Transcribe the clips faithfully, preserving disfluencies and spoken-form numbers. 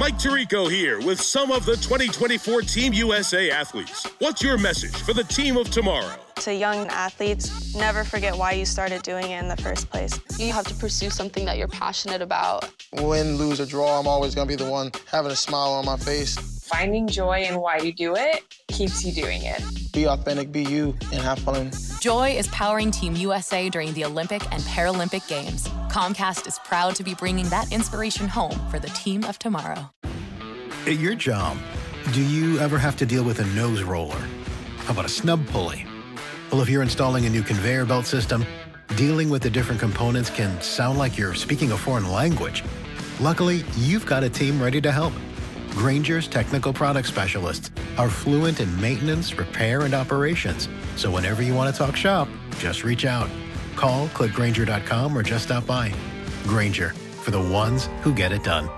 Mike Tirico here with some of the twenty twenty-four Team U S A athletes. What's your message for the team of tomorrow? To young athletes, never forget why you started doing it in the first place. You have to pursue something that you're passionate about. Win, lose, or draw, I'm always going to be the one having a smile on my face. Finding joy in why you do it keeps you doing it. Be authentic, be you, and have fun. Joy is powering Team U S A during the Olympic and Paralympic Games. Comcast is proud to be bringing that inspiration home for the team of tomorrow. At your job, do you ever have to deal with a nose roller? How about a snub pulley? Well, if you're installing a new conveyor belt system, dealing with the different components can sound like you're speaking a foreign language. Luckily, you've got a team ready to help. Grainger's technical product specialists are fluent in maintenance, repair, and operations. So whenever you want to talk shop, just reach out. Call, click Grainger dot com, or just stop by. Grainger, for the ones who get it done.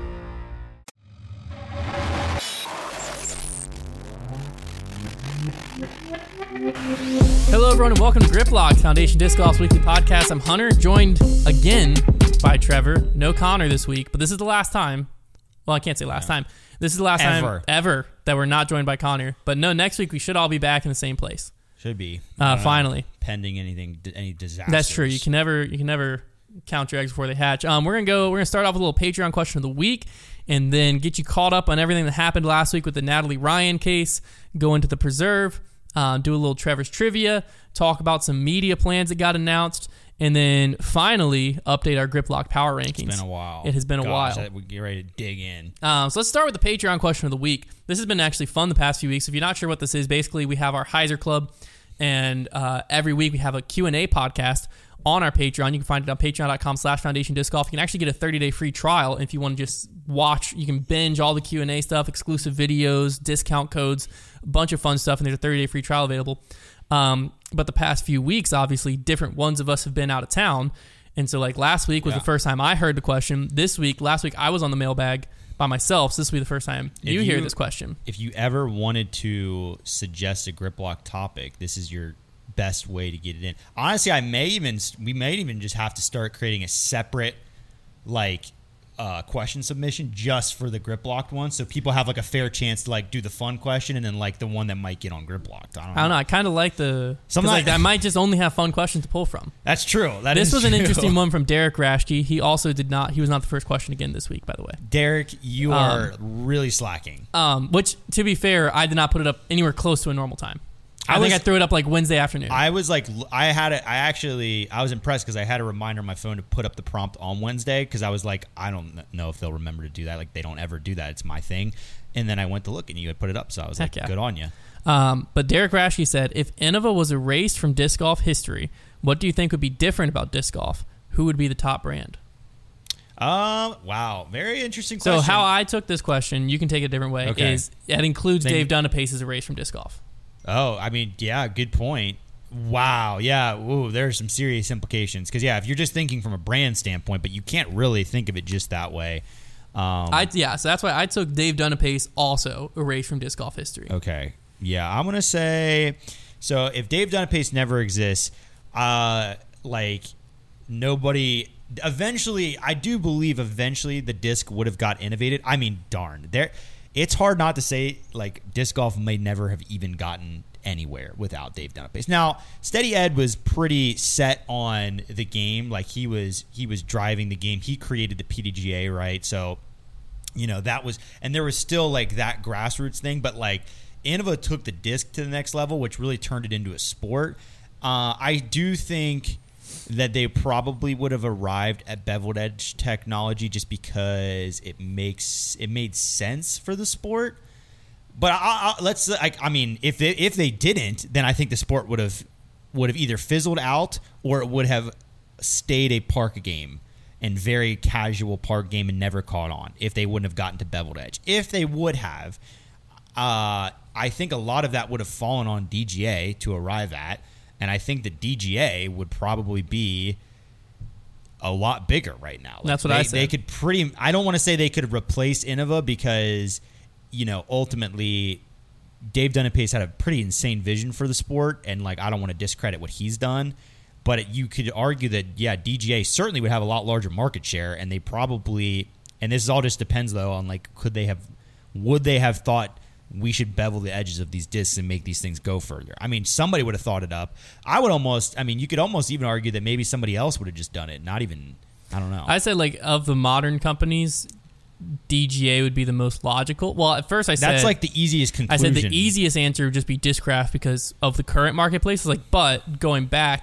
Hello, everyone, and welcome to Grip Lock, Foundation Disc Golf's weekly podcast. I'm Hunter, joined again by Trevor. No Connor this week, but this is the last time. Well, I can't say last time. This is the last Ever. time ever that we're not joined by Connor. But no, next week we should all be back in the same place. Should be. Uh, finally. Know, pending anything, any disasters. That's true. You can never, you can never count your eggs before they hatch. Um, we're gonna go. We're gonna start off with a little Patreon question of the week, and then get you caught up on everything that happened last week with the Natalie Ryan case. Go into the preserve. Uh, do a little Trevor's trivia. Talk about some media plans that got announced. And then finally, update our Grip Lock power rankings. It's been a while. It has been a Gosh, while. We get ready to dig in. Um, so let's start with the Patreon question of the week. This has been actually fun the past few weeks. If you're not sure what this is, basically we have our Heiser Club, and uh, every week we have a Q and A podcast on our Patreon. You can find it on patreon.com slash foundation disc golf. You can actually get a thirty-day free trial if you want to just watch. You can binge all the Q and A stuff, exclusive videos, discount codes, a bunch of fun stuff, and there's a thirty-day free trial available. Um, but the past few weeks, obviously, different ones of us have been out of town. And so, like, last week was yeah. the first time I heard the question. This week, last week, I was on the mailbag by myself. So this will be the first time you, you hear this question. If you ever wanted to suggest a Grip Lock topic, this is your best way to get it in. Honestly, I may even, we may even just have to start creating a separate, like, Uh, question submission just for the Grip Locked one, so people have like a fair chance to like do the fun question and then like the one that might get on Grip Locked. I don't know. I don't know. I kind of like the something like I might just only have fun questions to pull from. That's true. That this is was true. an interesting one from Derek Rashke. He also did not. He was not the first question again this week, by the way. Derek, you are um, really slacking. Um, which to be fair, I did not put it up anywhere close to a normal time. I, I think was, I threw it up like Wednesday afternoon. I was like, I had it. I actually, I was impressed because I had a reminder on my phone to put up the prompt on Wednesday because I was like, I don't know if they'll remember to do that. Like, they don't ever do that. It's my thing. And then I went to look and you had put it up. So I was Heck like, yeah. good on you. Um, but Derek Rashke said, if Innova was erased from disc golf history, what do you think would be different about disc golf? Who would be the top brand? Um. Wow. Very interesting question. So how I took this question, you can take it a different way, okay. is it includes then, Dave Dunapace's erased from disc golf. Oh, I mean, yeah, good point. Wow, yeah, ooh, there are some serious implications. Because, yeah, if you're just thinking from a brand standpoint, but you can't really think of it just that way. Um, I Yeah, so that's why I took Dave Dunapace also erased from disc golf history. Okay, yeah, I'm going to say, so if Dave Dunapace never exists, uh, like, nobody, eventually, I do believe eventually the disc would have got innovated. I mean, darn, there... It's hard not to say, like, disc golf may never have even gotten anywhere without Dave Dunapace. Now, Steady Ed was pretty set on the game. Like, he was he was driving the game. He created the P D G A, right? So, you know, that was... And there was still, like, that grassroots thing. But, like, Innova took the disc to the next level, which really turned it into a sport. Uh, I do think that they probably would have arrived at beveled edge technology just because it makes it made sense for the sport. But I, I, let's I, I mean, if they, if they didn't, then I think the sport would have would have either fizzled out or it would have stayed a park game and very casual park game and never caught on if they wouldn't have gotten to beveled edge. If they would have, uh, I think a lot of that would have fallen on D G A to arrive at. And I think the D G A would probably be a lot bigger right now. Like That's what they, I said. They could pretty. I don't want to say they could replace Innova because, you know, ultimately, Dave Dunapace had a pretty insane vision for the sport, and like I don't want to discredit what he's done, but you could argue that yeah, D G A certainly would have a lot larger market share, and they probably And this all just depends though on like could they have, would they have thought we should bevel the edges of these discs and make these things go further? I mean, somebody would have thought it up. I would almost, I mean, you could almost even argue that maybe somebody else would have just done it. Not even, I don't know. I said like of the modern companies, D G A would be the most logical. Well, at first I said that's like the easiest conclusion. I said the easiest answer would just be Discraft because of the current marketplace. It's like, but going back,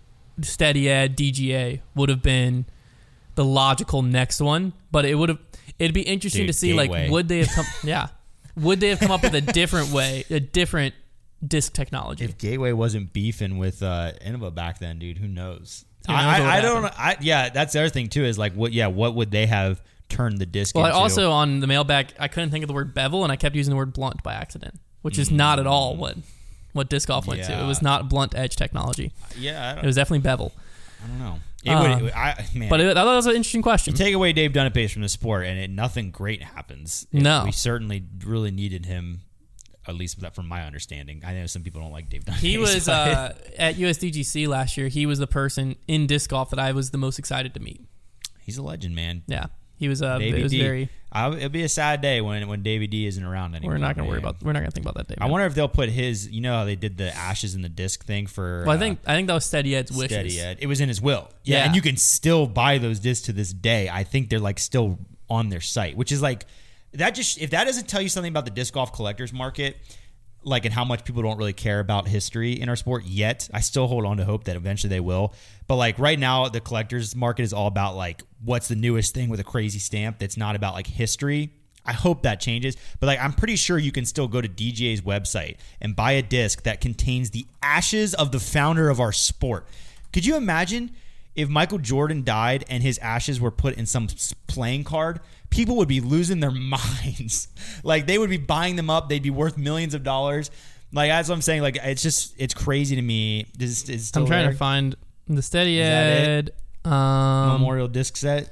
Steady Ed, D G A would have been the logical next one. But it would have, it'd be interesting Dude, to see Gateway. like would they have come? Yeah. Would they have come up with a different way, a different disc technology? If Gateway wasn't beefing with uh, Innova back then, dude, who knows? Who knows I, what I, I don't. happened? I, yeah, that's the other thing too. Is like, what? Yeah, what would they have turned the disc Well, I into? also on the mailbag, I couldn't think of the word bevel, and I kept using the word blunt by accident, which is not at all what what disc golf went to. Yeah. It was not blunt edge technology. yeah, I don't, It was definitely bevel. I don't know. It Uh, would. It would I, man, But it, I thought that was an interesting question. you take away Dave Dunapace from the sport, and it, nothing great happens. No. we certainly really needed him. At least that from my understanding. I know some people don't like Dave Dunapace. He was but- uh, at U S D G C last year. He was the person in disc golf that I was the most excited to meet. he's a legend, man. Yeah, he was. Uh, Davey it was D. very. I, it'll be a sad day when when Davey D isn't around anymore. We're not going to worry man. about. We're not going to think about that day. I man. wonder if they'll put his. You know how they did the ashes in the disc thing for. Well, I uh, think I think that was Steady Ed's wishes. Steady Ed. It was in his will. Yeah, Yeah. and you can still buy those discs to this day. I think they're like still on their site, which is like that. Just if that doesn't tell you something about the disc golf collectors market, like and how much people don't really care about history in our sport yet, I still hold on to hope that eventually they will. But like right now, the collectors market is all about like what's the newest thing with a crazy stamp. That's not about like history. I hope that changes, but like I'm pretty sure you can still go to D G A's website and buy a disc that contains the ashes of the founder of our sport. Could you imagine if Michael Jordan died and his ashes were put in some playing card? People would be losing their minds. Like they would be buying them up. They'd be worth millions of dollars. Like that's what I'm saying. Like it's just it's crazy to me. Is, is still I'm trying there? to find the Steady Is that Ed um, Memorial disc set.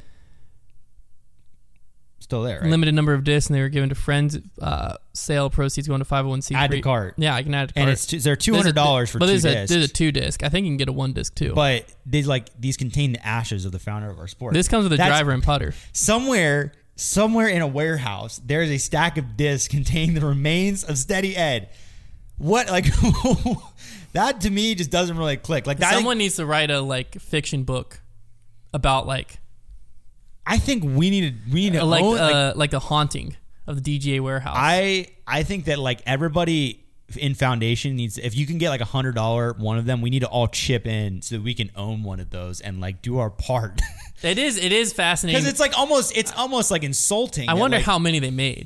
Still there, right? limited number of discs, and they were given to friends. Uh, sale proceeds going to five oh one c three. Add to cart. Yeah, I can add to cart. And it's two, they're two hundred dollars for but two there's a, discs. There's a two disc. I think you can get a one disc too. But they like these contain the ashes of the founder of our sport. This comes with a That's- driver and putter. Somewhere, somewhere in a warehouse, there's a stack of discs containing the remains of Steady Ed. What like that to me just doesn't really click. Like that, Someone needs to write a like fiction book about like I think we need to we need to like own, like, uh, like a haunting of the D G A warehouse. I I think that like everybody in foundation needs, if you can get like a hundred dollar one of them, we need to all chip in so that we can own one of those and like do our part. It is it is fascinating Because it's like almost it's almost like insulting. I that, wonder like, how many they made.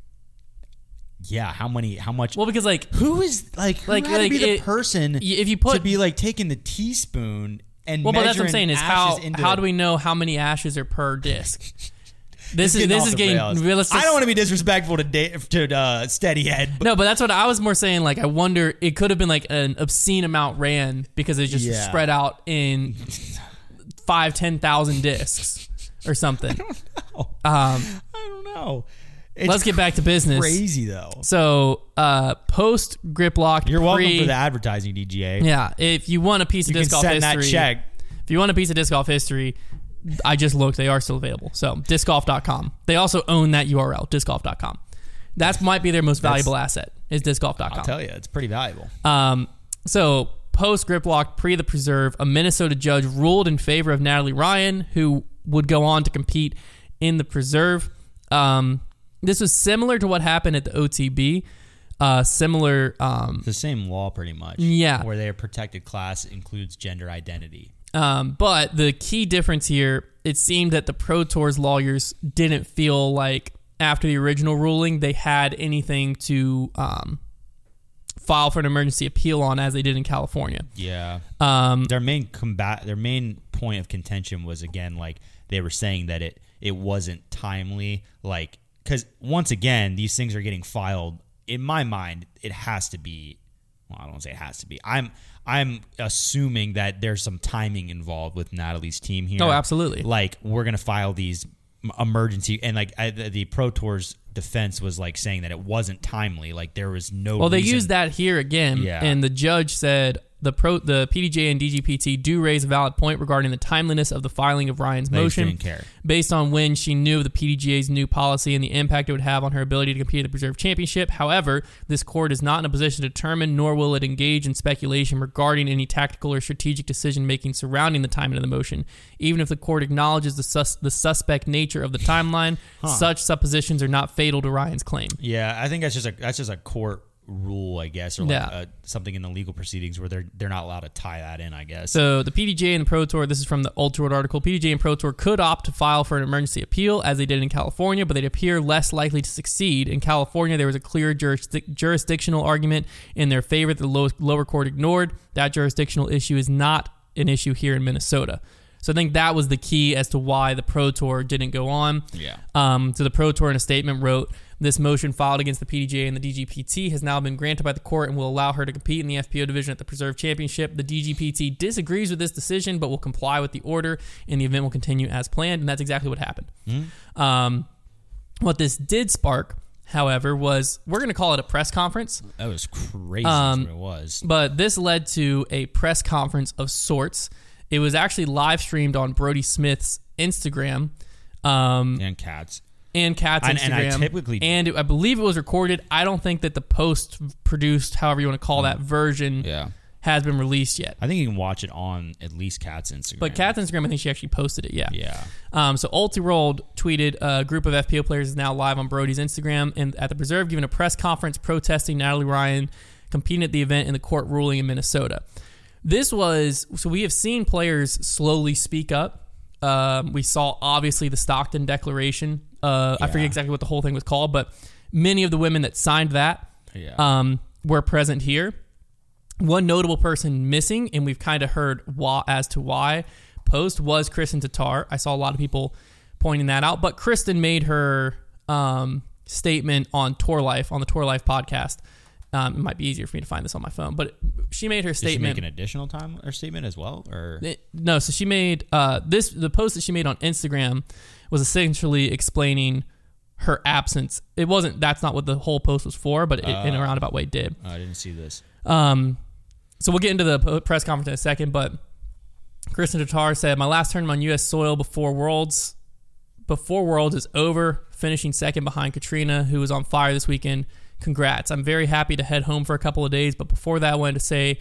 Yeah, how many? How much? Well, because like who is like who like had like to be the it- person if you put to be like taking the teaspoon and well, but that's what I'm measuring saying is how ashes into how the- do we know how many ashes are per disc? This is It's getting this off is the getting rails. realistic. I don't want to be disrespectful to Dave, to uh, Steady Ed. But No, but that's what I was more saying. Like, I wonder, it could have been like an obscene amount ran because it's just Yeah. spread out in five, ten thousand discs or something. um, Um, I don't know. It's let's get back to business. Crazy though. So, uh, post grip lock. You're welcome pre- for the advertising, D G A. Yeah, if you want a piece of You can disc golf send that history, check. if you want a piece of disc golf history, I just looked; they are still available. So, disc golf dot com. They also own that U R L, disc golf dot com. That might be their most valuable asset. Is disc golf dot com. I'll tell you, it's pretty valuable. Um, so post grip lock, pre the preserve, a Minnesota judge ruled in favor of Natalie Ryan, who would go on to compete in the preserve. Um, this was similar to what happened at the O T B. Uh, similar. Um, It's the same law, pretty much. Yeah. Where their protected class includes gender identity. Um, but the key difference here, it seemed that the Pro Tour's lawyers didn't feel like after the original ruling they had anything to um, file for an emergency appeal on as they did in California. Yeah. Um, their main combat, their main point of contention was again like they were saying that it it wasn't timely, like because once again these things are getting filed. In my mind, it has to be. Well, I don't want to say it has to be. I'm I'm assuming that there's some timing involved with Natalie's team here. Oh, absolutely. Like we're gonna file these m- emergency and like I, the, the Pro Tour's defense was like saying that it wasn't timely. Like there was no. well, they reason- used that here again, Yeah. and the judge said the pro the P D G A and D G P T do raise a valid point regarding the timeliness of the filing of Ryan's They motion didn't care. based on when she knew of the P D G A's new policy and the impact it would have on her ability to compete at the Preserve Championship. However, this court is not in a position to determine, nor will it engage in speculation regarding any tactical or strategic decision-making surrounding the timing of the motion. Even if the court acknowledges the, sus- the suspect nature of the timeline, huh. such suppositions are not fatal to Ryan's claim. Yeah, I think that's just a that's just a court rule, I guess, or like Yeah. uh, something in the legal proceedings where they're they're not allowed to tie that in, I guess. So the P D G A and the Pro Tour, this is from the Ultra World article, P D G A and Pro Tour could opt to file for an emergency appeal as they did in California, but they'd appear less likely to succeed. In California, there was a clear jurisdic- jurisdictional argument in their favor that the low- lower court ignored. That jurisdictional issue is not an issue here in Minnesota. So I think that was the key as to why the Pro Tour didn't go on. Yeah. Um, so the Pro Tour in a statement wrote, this motion filed against the P D G A and the D G P T has now been granted by the court and will allow her to compete in the F P O division at the Preserve Championship. The D G P T disagrees with this decision, but will comply with the order, and the event will continue as planned, and that's exactly what happened. Mm-hmm. Um, what this did spark, however, was, we're going to call it a press conference. That was crazy. Um, That's what it was. But this led to a press conference of sorts. It was actually live streamed on Brody Smith's Instagram. Um, and Kat's. And Kat's and, Instagram. And I typically... And it, I believe it was recorded. I don't think that the post-produced, however you want to call that, version yeah. has been released yet. I think you can watch it on at least Kat's Instagram. But Kat's Instagram, I think she actually posted it, yeah. Yeah. Um, so Ultiworld tweeted, a group of F P O players is now live on Brody's Instagram and at the Preserve giving a press conference protesting Natalie Ryan competing at the event in the court ruling in Minnesota. This was, so we have seen players slowly speak up. Um, we saw, obviously, the Stockton Declaration. Uh, yeah. I forget exactly what the whole thing was called, but many of the women that signed that yeah. um, were present here. One notable person missing, and we've kind of heard why, as to why, post was Kristen Tatar. I saw a lot of people pointing that out, but Kristen made her um, statement on Tour Life, on the Tour Life podcast. Um, it might be easier for me to find this on my phone, but she made her statement. Did she make an additional time or statement as well, or it, no? So she made uh, this. The post that she made on Instagram was essentially explaining her absence. It wasn't. That's not what the whole post was for, but it, uh, in a roundabout way, did. I didn't see this. Um, so we'll get into the press conference in a second, but Kristen Tatar said, "My last tournament on U S soil before Worlds, before Worlds is over. Finishing second behind Katrina, who was on fire this weekend. Congrats. I'm very happy to head home for a couple of days, but before that I wanted to say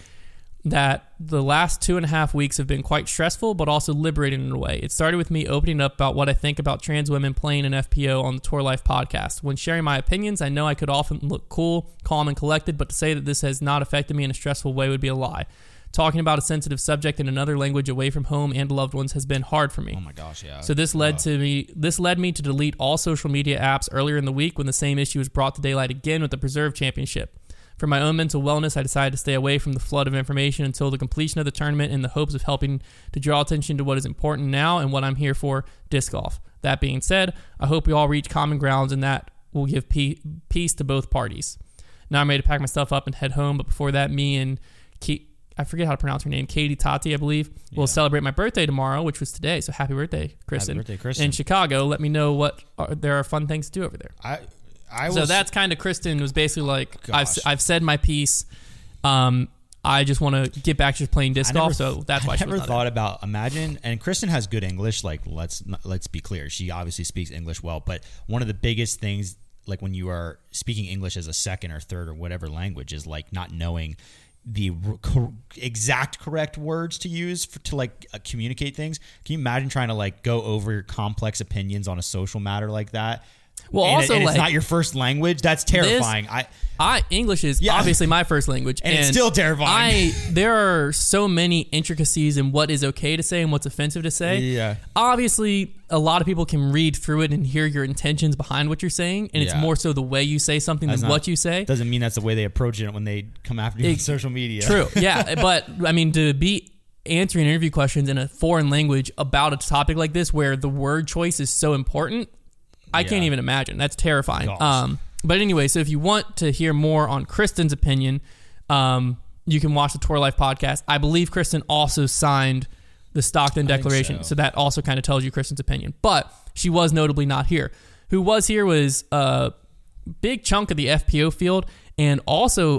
that the last two and a half weeks have been quite stressful, but also liberating in a way. It started with me opening up about what I think about trans women playing in F P O on the Tour Life podcast. When sharing my opinions, I know I could often look cool, calm, and collected, but to say that this has not affected me in a stressful way would be a lie. Talking about a sensitive subject in another language away from home and loved ones has been hard for me. Oh my gosh, yeah. So this led to me. This led me to delete all social media apps earlier in the week when the same issue was brought to daylight again with the Preserve Championship. For my own mental wellness, I decided to stay away from the flood of information until the completion of the tournament in the hopes of helping to draw attention to what is important now and what I'm here for, disc golf. That being said, I hope we all reach common grounds and that will give peace to both parties. Now I'm ready to pack my stuff up and head home, but before that, me and Keith, I forget how to pronounce her name, Katie Tati, I believe, yeah. will celebrate my birthday tomorrow, which was today. So happy birthday, Kristen. Happy birthday, Kristen. In Chicago, let me know what are, there are fun things to do over there. I, I so was, that's kind of Kristen was basically like, I've, I've said my piece. Um, I just want to get back to just playing disc golf, so that's why I she never was not thought there. about imagine. And Kristen has good English. Like let's let's be clear, she obviously speaks English well. But one of the biggest things, like when you are speaking English as a second or third or whatever language, is like not knowing the co- exact correct words to use for, to like uh, communicate things. Can you imagine trying to like go over your complex opinions on a social matter like that? Well, and also it, and like, it's not your first language. That's terrifying. This, I, I English is yeah. obviously my first language, and, and it's still terrifying. I there are so many intricacies in what is okay to say and what's offensive to say. Yeah, obviously, a lot of people can read through it and hear your intentions behind what you're saying, and yeah. it's more so the way you say something that's than not, what you say. Doesn't mean that's the way they approach it when they come after you it, on social media. True, yeah, but I mean to be answering interview questions in a foreign language about a topic like this, where the word choice is so important. I yeah. can't even imagine. That's terrifying. Um, but anyway, so if you want to hear more on Kristen's opinion, um, you can watch the Tour Life podcast. I believe Kristen also signed the Stockton Declaration, so. so that also kind of tells you Kristen's opinion. But she was notably not here. Who was here was a big chunk of the F P O field and also a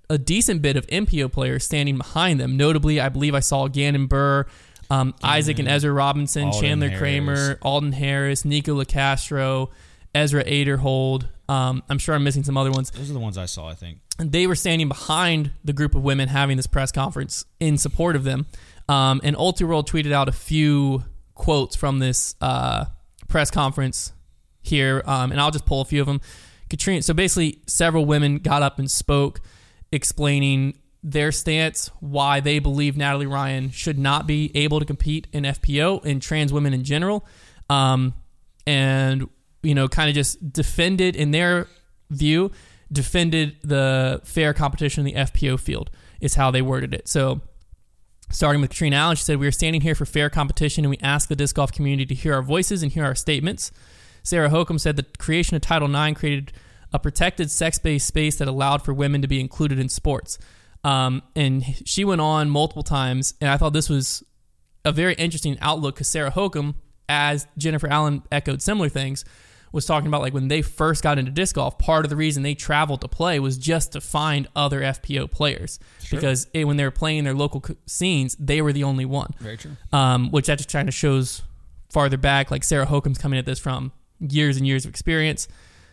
a decent bit of M P O players standing behind them. Notably, I believe I saw Gannon Burr, um, Isaac and Ezra Robinson, Alden Chandler Harris. Kramer, Alden Harris, Nico LaCastro, Ezra Aderhold. Um, I'm sure I'm missing some other ones. Those are the ones I saw, I think. And they were standing behind the group of women having this press conference in support of them. Um, and Ultiworld tweeted out a few quotes from this uh, press conference here, um, and I'll just pull a few of them. Katrina. So basically, several women got up and spoke, explaining their stance, why they believe Natalie Ryan should not be able to compete in F P O and trans women in general, um, and you know, kind of just defended, in their view, defended the fair competition in the F P O field, is how they worded it. So starting with Katrina Allen, she said, "We are standing here for fair competition, and we ask the disc golf community to hear our voices and hear our statements." Sarah Hokum said the creation of Title nine created a protected sex-based space that allowed for women to be included in sports. Um, and she went on multiple times, and I thought this was a very interesting outlook, because Sarah Hokum, as Jennifer Allen echoed similar things, was talking about, like, when they first got into disc golf, part of the reason they traveled to play was just to find other F P O players. Sure. Because it, when they were playing their local scenes, they were the only one. Very true. Um, which that just kind of shows farther back, like Sarah Hokum's coming at this from years and years of experience.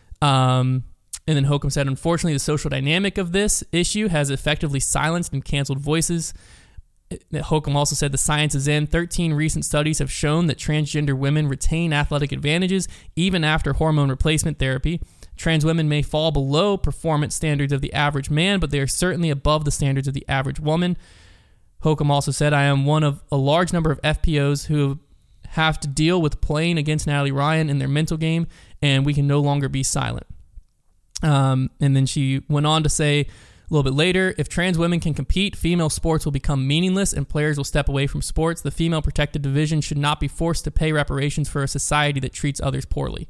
Um, and then Hokum said, "Unfortunately, the social dynamic of this issue has effectively silenced and canceled voices." Hokum also said the science is in. thirteen recent studies have shown that transgender women retain athletic advantages even after hormone replacement therapy. Trans women may fall below performance standards of the average man, but they are certainly above the standards of the average woman. Hokum also said, "I am one of a large number of F P Os who have to deal with playing against Natalie Ryan in their mental game, and we can no longer be silent." Um, and then she went on to say, a little bit later, "If trans women can compete, female sports will become meaningless and players will step away from sports. The female protected division should not be forced to pay reparations for a society that treats others poorly."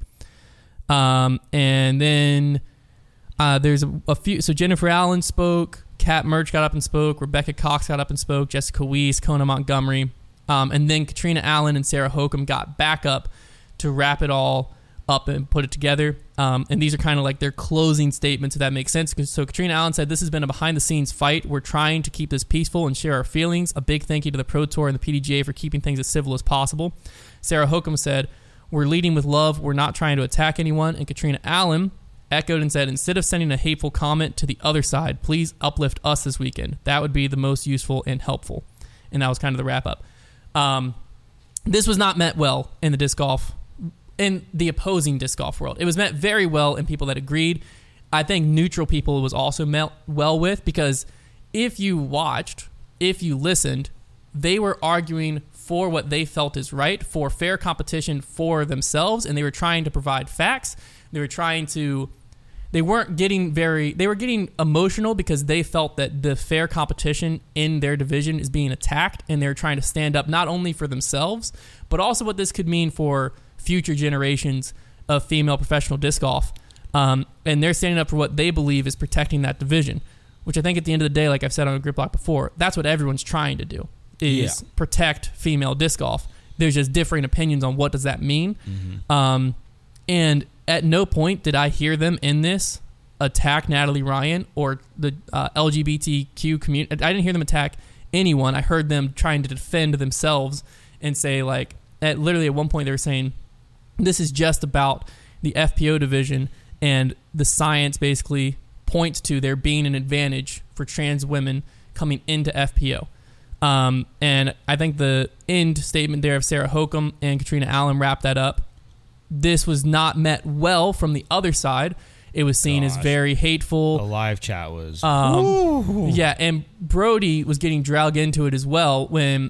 Um, and then uh, there's a, a few. So Jennifer Allen spoke, Kat Murch got up and spoke, Rebecca Cox got up and spoke, Jessica Weiss, Kona Montgomery. Um, and then Katrina Allen and Sarah Hokum got back up to wrap it all up and put it together. Um, and these are kind of like their closing statements, if that makes sense. So Katrina Allen said, "This has been a behind-the-scenes fight. We're trying to keep this peaceful and share our feelings. A big thank you to the Pro Tour and the P D G A for keeping things as civil as possible." Sarah Hokum said, "We're leading with love. We're not trying to attack anyone." And Katrina Allen echoed and said, "Instead of sending a hateful comment to the other side, please uplift us this weekend. That would be the most useful and helpful." And that was kind of the wrap-up. Um, this was not met well in the disc golf, in the opposing disc golf world. It was met very well in people that agreed. I think neutral people it was also met well with, because if you watched, if you listened, they were arguing for what they felt is right, for fair competition for themselves, and they were trying to provide facts. They were trying to, they weren't getting very, they were getting emotional because they felt that the fair competition in their division is being attacked, and they're trying to stand up not only for themselves, but also what this could mean for future generations of female professional disc golf. Um, and they're standing up for what they believe is protecting that division, which I think at the end of the day, like I've said on a Grip Block before, that's what everyone's trying to do, is yeah. protect female disc golf. There's just differing opinions on what does that mean. Mm-hmm. Um, and at no point did I hear them in this attack Natalie Ryan or the uh, L G B T Q community. I didn't hear them attack anyone. I heard them trying to defend themselves and say, like, at literally at one point they were saying, this is just about the F P O division, and the science basically points to there being an advantage for trans women coming into F P O. Um, and I think the end statement there of Sarah Hokum and Katrina Allen wrapped that up. This was not met well from the other side. It was seen Gosh. as very hateful. The live chat was... Um, yeah, and Brody was getting dragged into it as well when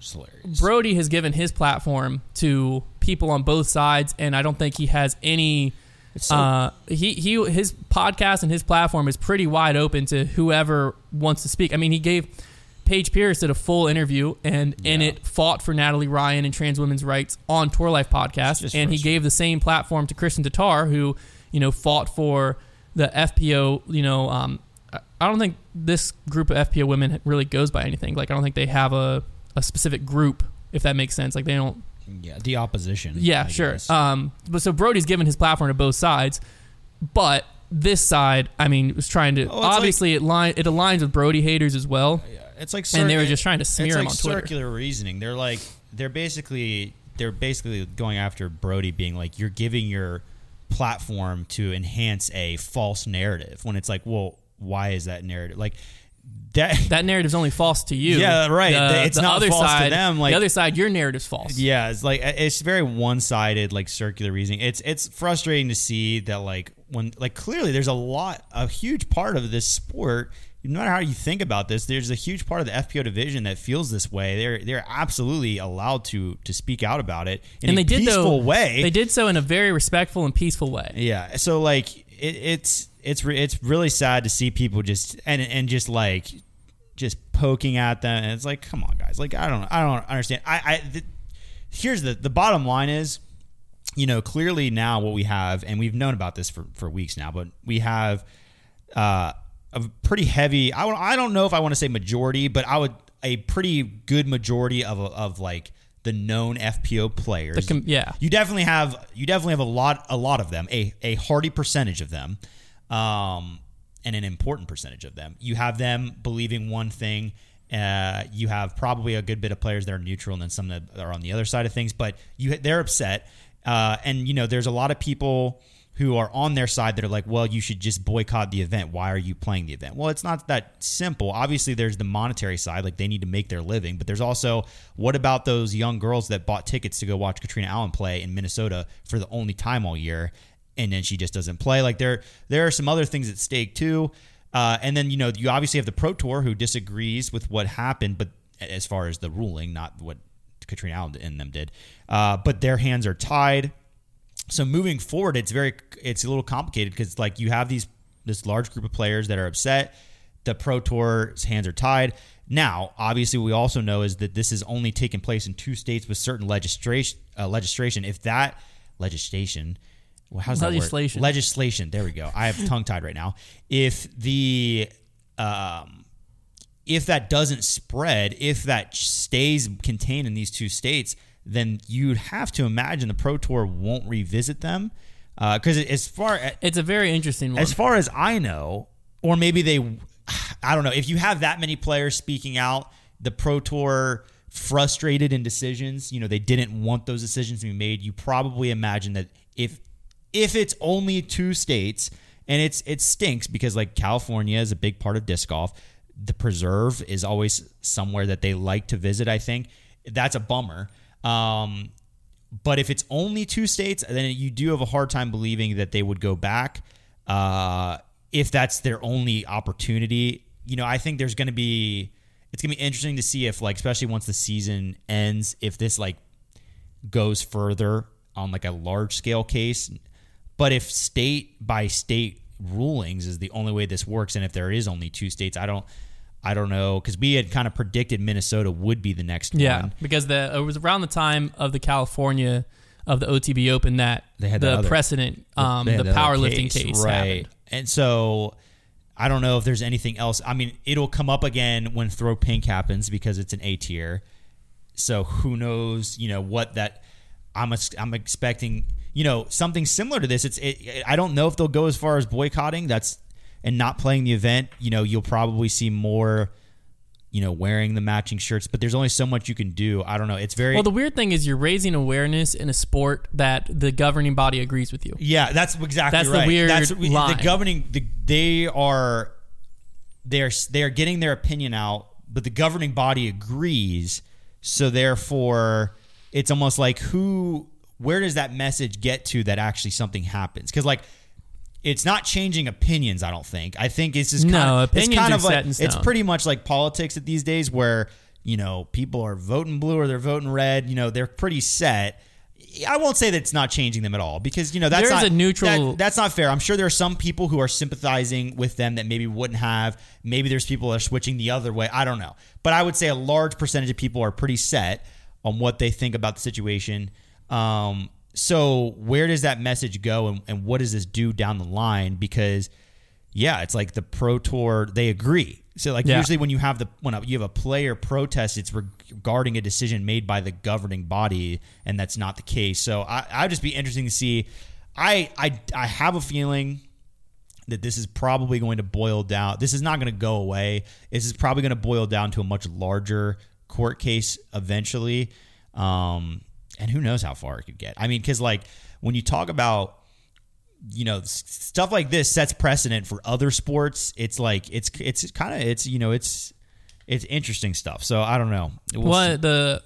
Brody has given his platform to people on both sides, and I don't think he has any... So, uh, he he his podcast and his platform is pretty wide open to whoever wants to speak. I mean, he gave... Paige Pierce did a full interview and yeah. in it fought for Natalie Ryan and trans women's rights on Tour Life podcast, and he gave the same platform to Kristen Tatar, who, you know, fought for the F P O. You know, um, I don't think this group of F P O women really goes by anything. Like, I don't think they have a, a specific group, if that makes sense. Like, they don't. Yeah, the opposition. Yeah, I sure. Guess. Um, but so Brody's given his platform to both sides, but this side, I mean, was trying to, Oh, it's obviously it, line, it aligns with Brody haters as well. It's like and they were cir- just trying to smear it's him like on Twitter. circular reasoning. They're like they're basically they're basically going after Brody, being like, you're giving your platform to enhance a false narrative, when it's like, well, why is that narrative like that? That narrative's only false to you. Yeah, right. The, it's the not other false side, to them. Like the other side, your narrative's false. Yeah, it's like it's very one-sided, like circular reasoning. It's it's frustrating to see that, like, when like clearly there's a lot, a huge part of this sport. No matter how you think about this, there's a huge part of the F P O division that feels this way. They're they're absolutely allowed to to speak out about it in and a they did peaceful though, way. They did so in a very respectful and peaceful way. Yeah. So like it, it's it's re- it's really sad to see people just and and just like just poking at them, and it's like, come on, guys. Like I don't I don't understand. I I the, here's the the bottom line is, you know, clearly now what we have, and we've known about this for for weeks now, but we have uh a pretty heavy, I, I don't know if I want to say majority, but I would, a pretty good majority of, of like the known F P O players. The com- yeah. You definitely have, you definitely have a lot, a lot of them, a, a hearty percentage of them, um, and an important percentage of them. You have them believing one thing. Uh, you have probably a good bit of players that are neutral, and then some that are on the other side of things, but you, they're upset. Uh, and you know, there's a lot of people who are on their side that are like, well, you should just boycott the event. Why are you playing the event? Well, it's not that simple. Obviously, there's the monetary side, like they need to make their living, but there's also, what about those young girls that bought tickets to go watch Katrina Allen play in Minnesota for the only time all year, and then she just doesn't play? Like there, there are some other things at stake too. Uh, and then, you know, you obviously have the Pro Tour who disagrees with what happened, but as far as the ruling, not what Katrina Allen and them did, uh, but their hands are tied. So moving forward, it's very, it's a little complicated because like you have these, this large group of players that are upset. The Pro Tour's hands are tied. Now, obviously, what we also know is that this is only taking place in two states with certain registration. Uh, legislation. If that legislation, well, how's that legislation? word? Legislation. There we go. I have tongue tied right now. If the, um, if that doesn't spread, if that stays contained in these two states, then you'd have to imagine the Pro Tour won't revisit them, because uh, as far as, it's a very interesting one. As far as I know, or maybe they, I don't know. If you have that many players speaking out, the Pro Tour frustrated in decisions, you know, they didn't want those decisions to be made. You probably imagine that if if it's only two states, and it's it stinks because like California is a big part of disc golf, the Preserve is always somewhere that they like to visit. I think that's a bummer. Um, but if it's only two states, then you do have a hard time believing that they would go back. Uh, if that's their only opportunity, you know, I think there's going to be, it's going to be interesting to see if like, especially once the season ends, if this like goes further on like a large scale case. But if state by state rulings is the only way this works, and if there is only two states, I don't, I don't know, because we had kind of predicted Minnesota would be the next yeah, one. because the it was around the time of the California of the O T B Open that They had the that other- precedent, um, They the had that other powerlifting case, right? happened. And so I don't know if there's anything else. I mean, it'll come up again when Throw Pink happens because it's an A tier. So who knows? You know what that I'm I'm expecting. You know, something similar to this. It's it, I don't know if they'll go as far as boycotting. That's and not playing the event. You know, you'll probably see more, you know, wearing the matching shirts, but there's only so much you can do. I don't know. It's very Well, the weird thing is you're raising awareness in a sport that the governing body agrees with you. Yeah, that's exactly That's right. the weird that's, line. The governing, the, they are, they're they are getting their opinion out, but the governing body agrees. So therefore, it's almost like who, where does that message get to that actually something happens? Because like, it's not changing opinions. I don't think. I think it's just kind No, of, opinions it's kind are of set like in stone. it's pretty much like politics at these days, where you know people are voting blue or they're voting red. You know, they're pretty set. I won't say that it's not changing them at all, because you know that's There's not a neutral- that- that's not fair. I'm sure there are some people who are sympathizing with them that maybe wouldn't have. Maybe there's people that are switching the other way. I don't know, but I would say a large percentage of people are pretty set on what they think about the situation. Um, so where does that message go, and, and what does this do down the line? Because yeah, it's like the Pro Tour, they agree. So like Yeah. usually when you have the when you have a player protest, it's regarding a decision made by the governing body, and that's not the case. So I I'd just be interesting to see. I I I have a feeling that this is probably going to boil down. This is not going to go away. This is probably going to boil down to a much larger court case eventually. Um, and who knows how far it could get. I mean, because like when you talk about, you know, stuff like this sets precedent for other sports. It's like it's it's kind of it's you know it's it's interesting stuff. So I don't know. We'll what the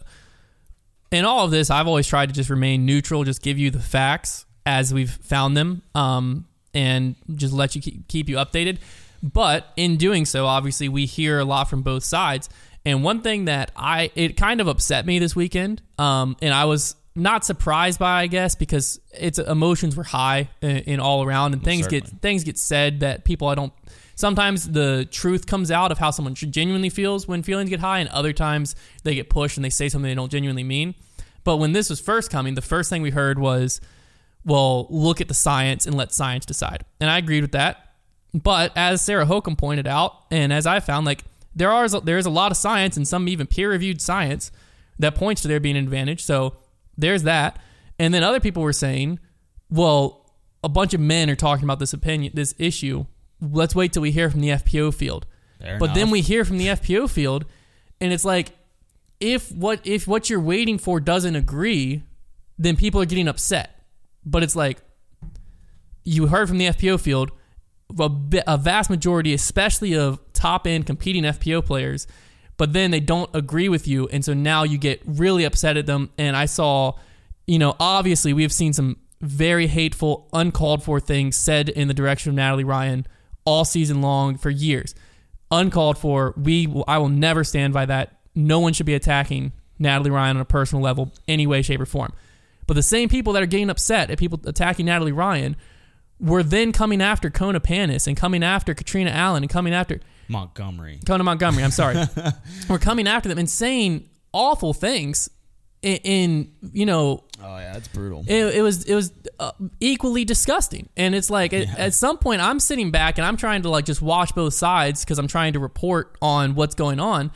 in all of this, I've always tried to just remain neutral, just give you the facts as we've found them. Um, and just let you keep, keep you updated. But in doing so, obviously, we hear a lot from both sides. And one thing that I, it kind of upset me this weekend, um, and I was not surprised by, I guess, because its emotions were high in, in all around, and things Certainly. get things get said that people I don't. Sometimes the truth comes out of how someone genuinely feels when feelings get high, and other times they get pushed and they say something they don't genuinely mean. But when this was first coming, the first thing we heard was, well, look at the science and let science decide. And I agreed with that. But as Sarah Hokum pointed out, and as I found, like there are there's a lot of science and some even peer-reviewed science that points to there being an advantage. So there's that. And then other people were saying, well, a bunch of men are talking about this opinion, this issue. Let's wait till we hear from the F P O field. Fair but enough. then we hear from the F P O field, and it's like, if what if what you're waiting for doesn't agree, then people are getting upset. But it's like, you heard from the F P O field, a, a vast majority, especially of top-end competing F P O players, but then they don't agree with you, and so now you get really upset at them. And I saw, you know, obviously we have seen some very hateful, uncalled for things said in the direction of Natalie Ryan all season long for years. Uncalled for. We, I will never stand by that. No one should be attacking Natalie Ryan on a personal level, any way, shape, or form. But the same people that are getting upset at people attacking Natalie Ryan were then coming after Kona Panis and coming after Katrina Allen and coming after Montgomery. Kona Montgomery, I'm sorry. We're coming after them and saying awful things in, in you know... Oh, yeah, that's brutal. It, it was it was uh, equally disgusting. And it's like, yeah. at, at some point, I'm sitting back and I'm trying to like just watch both sides because I'm trying to report on what's going on.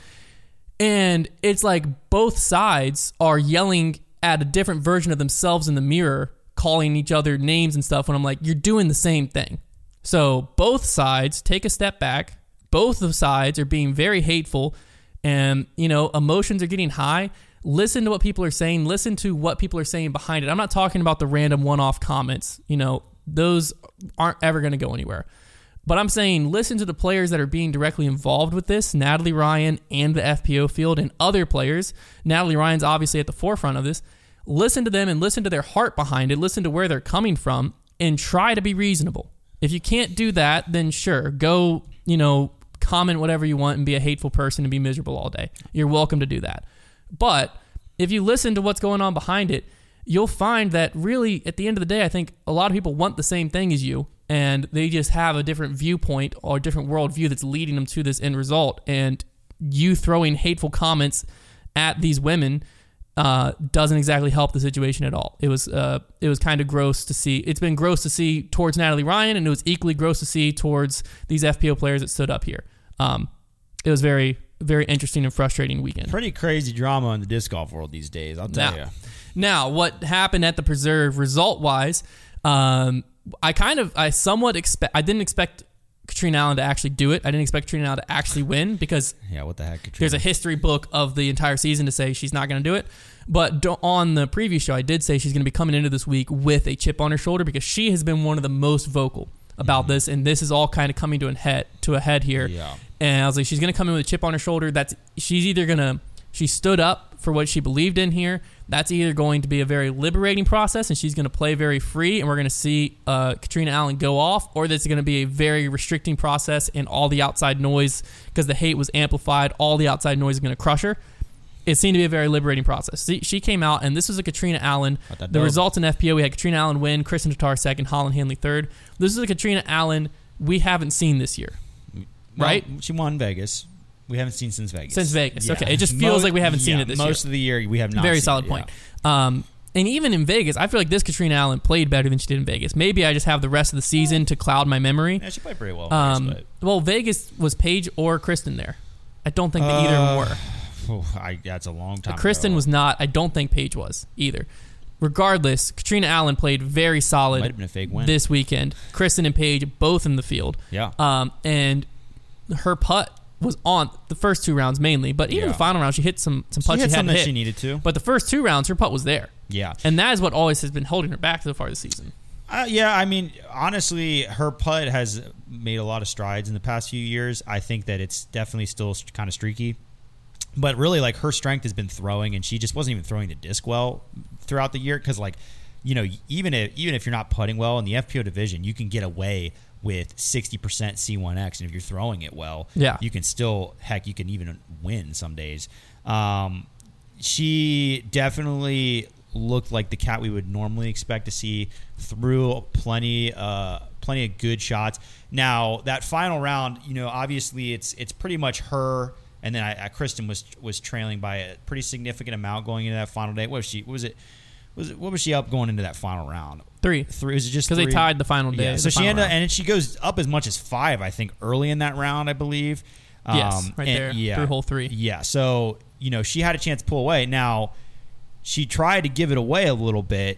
And it's like both sides are yelling at a different version of themselves in the mirror, calling each other names and stuff, when I'm like, you're doing the same thing. So both sides take a step back. Both of sides are being very hateful, and, you know, emotions are getting high. Listen to what people are saying. Listen to what people are saying behind it. I'm not talking about the random one-off comments. You know, those aren't ever going to go anywhere. But I'm saying listen to the players that are being directly involved with this, Natalie Ryan and the F P O field and other players. Natalie Ryan's obviously at the forefront of this. Listen to them and listen to their heart behind it. Listen to where they're coming from and try to be reasonable. If you can't do that, then sure, go, you know, comment whatever you want and be a hateful person and be miserable all day. You're welcome to do that. But if you listen to what's going on behind it, you'll find that really at the end of the day, I think a lot of people want the same thing as you, and they just have a different viewpoint or a different worldview that's leading them to this end result. And you throwing hateful comments at these women uh, doesn't exactly help the situation at all. It was uh, it was kind of gross to see. It's been gross to see towards Natalie Ryan, and it was equally gross to see towards these F P O players that stood up here. Um, it was very, very interesting and frustrating weekend. Pretty crazy drama in the disc golf world these days, I'll tell now, you. Now, what happened at the Preserve result-wise, um, I kind of, I somewhat expect, I didn't expect Katrina Allen to actually do it. I didn't expect Katrina Allen to actually win because yeah, what the heck, Katrina? There's a history book of the entire season to say she's not going to do it. But on the preview show, I did say she's going to be coming into this week with a chip on her shoulder because she has been one of the most vocal about mm-hmm. this, and this is all kind of coming to a head to a head here. Yeah. And I was like, she's going to come in with a chip on her shoulder. That's she's either going to she stood up for what she believed in here. That's either going to be a very liberating process, and she's going to play very free, and we're going to see uh, Katrina Allen go off, or this is going to be a very restricting process, and all the outside noise, because the hate was amplified, all the outside noise is going to crush her. It seemed to be a very liberating process. She, she came out, and this was a Katrina Allen. The dope. Results in F P O, we had Katrina Allen win, Kristen Tatar second, Holland Hanley third. This is a Katrina Allen we haven't seen this year, well, right? She won Vegas. We haven't seen since Vegas. Since Vegas, yeah. okay. It just feels most, like we haven't seen yeah, it this year. Most of the year, we have not Very seen solid it, point. Yeah. Um, and even in Vegas, I feel like this Katrina Allen played better than she did in Vegas. Maybe I just have the rest of the season to cloud my memory. Yeah, she played pretty well. Um, Vegas, well, Vegas was Paige or Kristen there. I don't think that uh, either of them were. Oh, I, that's a long time Kristen ago. was not. I don't think Paige was either. regardless, Katrina Allen played very solid Might have been a fake win. this weekend. Kristen and Paige both in the field. Yeah. Um, and her putt was on the first two rounds mainly, but even Yeah. the final round, she hit some some putts She hit she had some to that hit. she needed to. But the first two rounds, her putt was there. Yeah. And that is what always has been holding her back so far this season. Uh, yeah, I mean, honestly, her putt has made a lot of strides in the past few years. I think that it's definitely still kind of streaky. But really, like, her strength has been throwing, and she just wasn't even throwing the disc well throughout the year. Because, like, you know, even if even if you're not putting well in the F P O division, you can get away with sixty percent C one X, and if you're throwing it well, yeah. you can still, heck, you can even win some days. Um, she definitely looked like the cat we would normally expect to see, through plenty uh plenty of good shots. Now that final round, you know, obviously it's it's pretty much her, and then I, I Kristen was was trailing by a pretty significant amount going into that final day. What was she what was it was it what was she up going into that final round? Three. Three was it just because they three? tied the final day. Yeah, so the she final ended up, round. and she goes up as much as five, I think, early in that round, I believe. Yes, Um, right and- there, yeah, through hole three. Yeah, so you know she had a chance to pull away. Now she tried to give it away a little bit.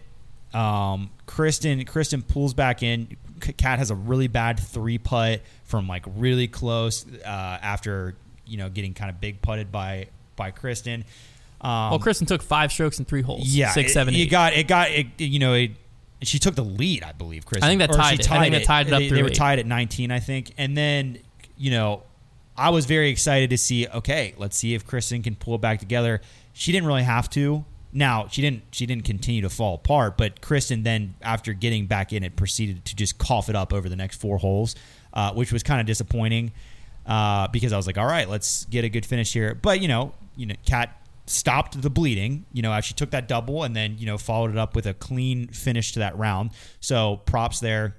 Um, Kristen Kristen pulls back in. Kat has a really bad three putt from like really close uh, after you know getting kind of big putted by by Kristen. Um, well, Kristen took five strokes in three holes. yeah, six, it, seven, it eight. got it got it. You know, it, she took the lead, I believe. Kristen. I think that Or tied she it. I think that tied it up They, through they were eight. tied at nineteen, I think. And then you know, I was very excited to see. Okay, let's see if Kristen can pull it back together. She didn't really have to. Now she didn't. She didn't continue to fall apart, but Kristen then, after getting back in it, proceeded to just cough it up over the next four holes, uh, which was kind of disappointing uh, because I was like, all right, let's get a good finish here. But you know, you know, Kat stopped the bleeding. You know, as she took that double and then you know followed it up with a clean finish to that round. So props there.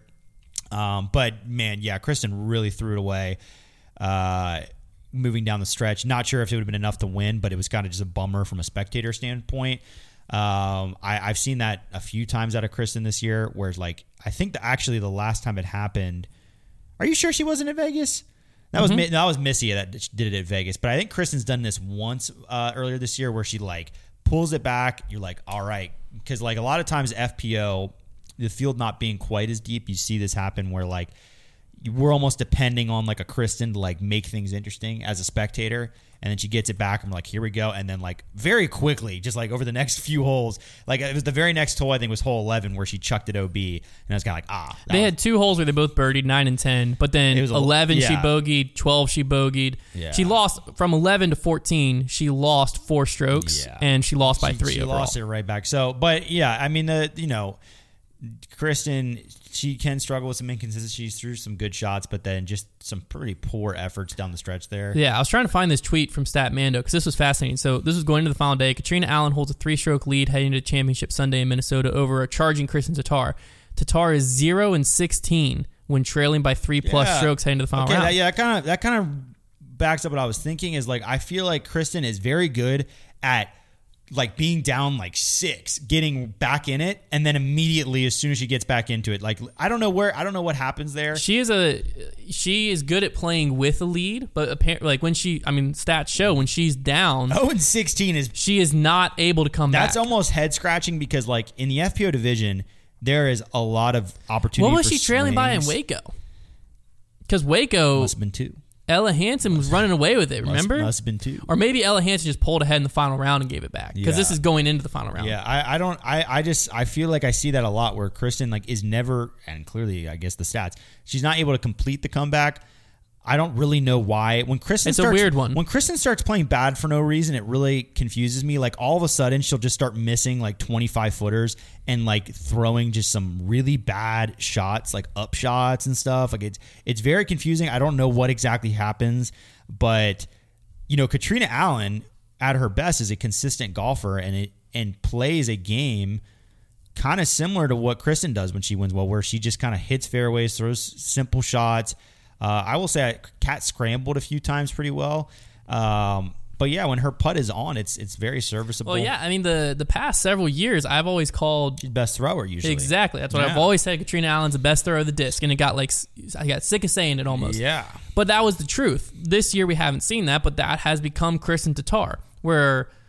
Um, but man, yeah, Kristen really threw it away. Uh, moving down the stretch. Not sure if it would have been enough to win, but it was kind of just a bummer from a spectator standpoint. Um, I, I've seen that a few times out of Kristen this year, where like I think the, actually the last time it happened. Are you sure she wasn't in Vegas? That Mm-hmm. was that was Missy that did it at Vegas, but I think Kristen's done this once uh, earlier this year, where she like pulls it back. You're like, all right, because like a lot of times F P O, the field not being quite as deep, you see this happen where like. We're almost depending on like a Kristen to like make things interesting as a spectator, and then she gets it back and we're like, here we go, and then like very quickly, just like over the next few holes, like it was the very next hole, I think was hole eleven, where she chucked it O B, and I was kind of like, ah. They was, had two holes where they both birdied, nine and ten, but then It was a- eleven she yeah. bogeyed, twelve she bogeyed. Yeah. She lost from eleven to fourteen. She lost four strokes, Yeah. and she lost by she, three She overall. lost it right back. So, but yeah, I mean the you know. Kristen, she can struggle with some inconsistencies through some good shots, but then just some pretty poor efforts down the stretch there. Yeah, I was trying to find this tweet from Statmando because this was fascinating. So this was going into the final day. Katrina Allen holds a three-stroke lead heading to the championship Sunday in Minnesota over a charging Kristen Tatar. Tatar is zero and sixteen when trailing by three plus Yeah. strokes heading to the final okay, round. That, yeah, that kind of that kind of backs up what I was thinking. Is like I feel like Kristen is very good at like being down like six, getting back in it, and then immediately as soon as she gets back into it, like I don't know where I don't know what happens there. She is a she is good at playing with a lead, but apparently, like when she, I mean, stats show when she's down, oh and sixteen is she is not able to come that's back. almost head scratching because like in the F P O division, there is a lot of opportunity. What was for she trailing by in swings. Waco? Because Waco, Must have been two. Ella Hansen was running away with it. Remember? Must, must have been two. Or maybe Ella Hansen just pulled ahead in the final round and gave it back because Yeah. this is going into the final round. Yeah, I, I don't I, I just I feel like I see that a lot where Kristen like is never, and clearly I guess the stats, she's not able to complete the comeback. I don't really know why. When Kristen It's a starts, weird one. When Kristen starts playing bad for no reason, it really confuses me. Like all of a sudden she'll just start missing like twenty-five footers and like throwing just some really bad shots, like up shots and stuff. Like it's it's very confusing. I don't know what exactly happens, but you know, Katrina Allen at her best is a consistent golfer and it and plays a game kind of similar to what Kristen does when she wins well, where she just kind of hits fairways, throws simple shots. Uh, I will say Kat scrambled a few times pretty well. Um, but yeah, when her putt is on, it's it's very serviceable. Well, yeah. I mean, the the past several years, I've always called She's best thrower usually. exactly. That's what Yeah. I've always said. Katrina Allen's the best thrower of the disc, and it got like I got sick of saying it almost. Yeah. But that was the truth. This year we haven't seen that, but that has become Kristen Tatar, where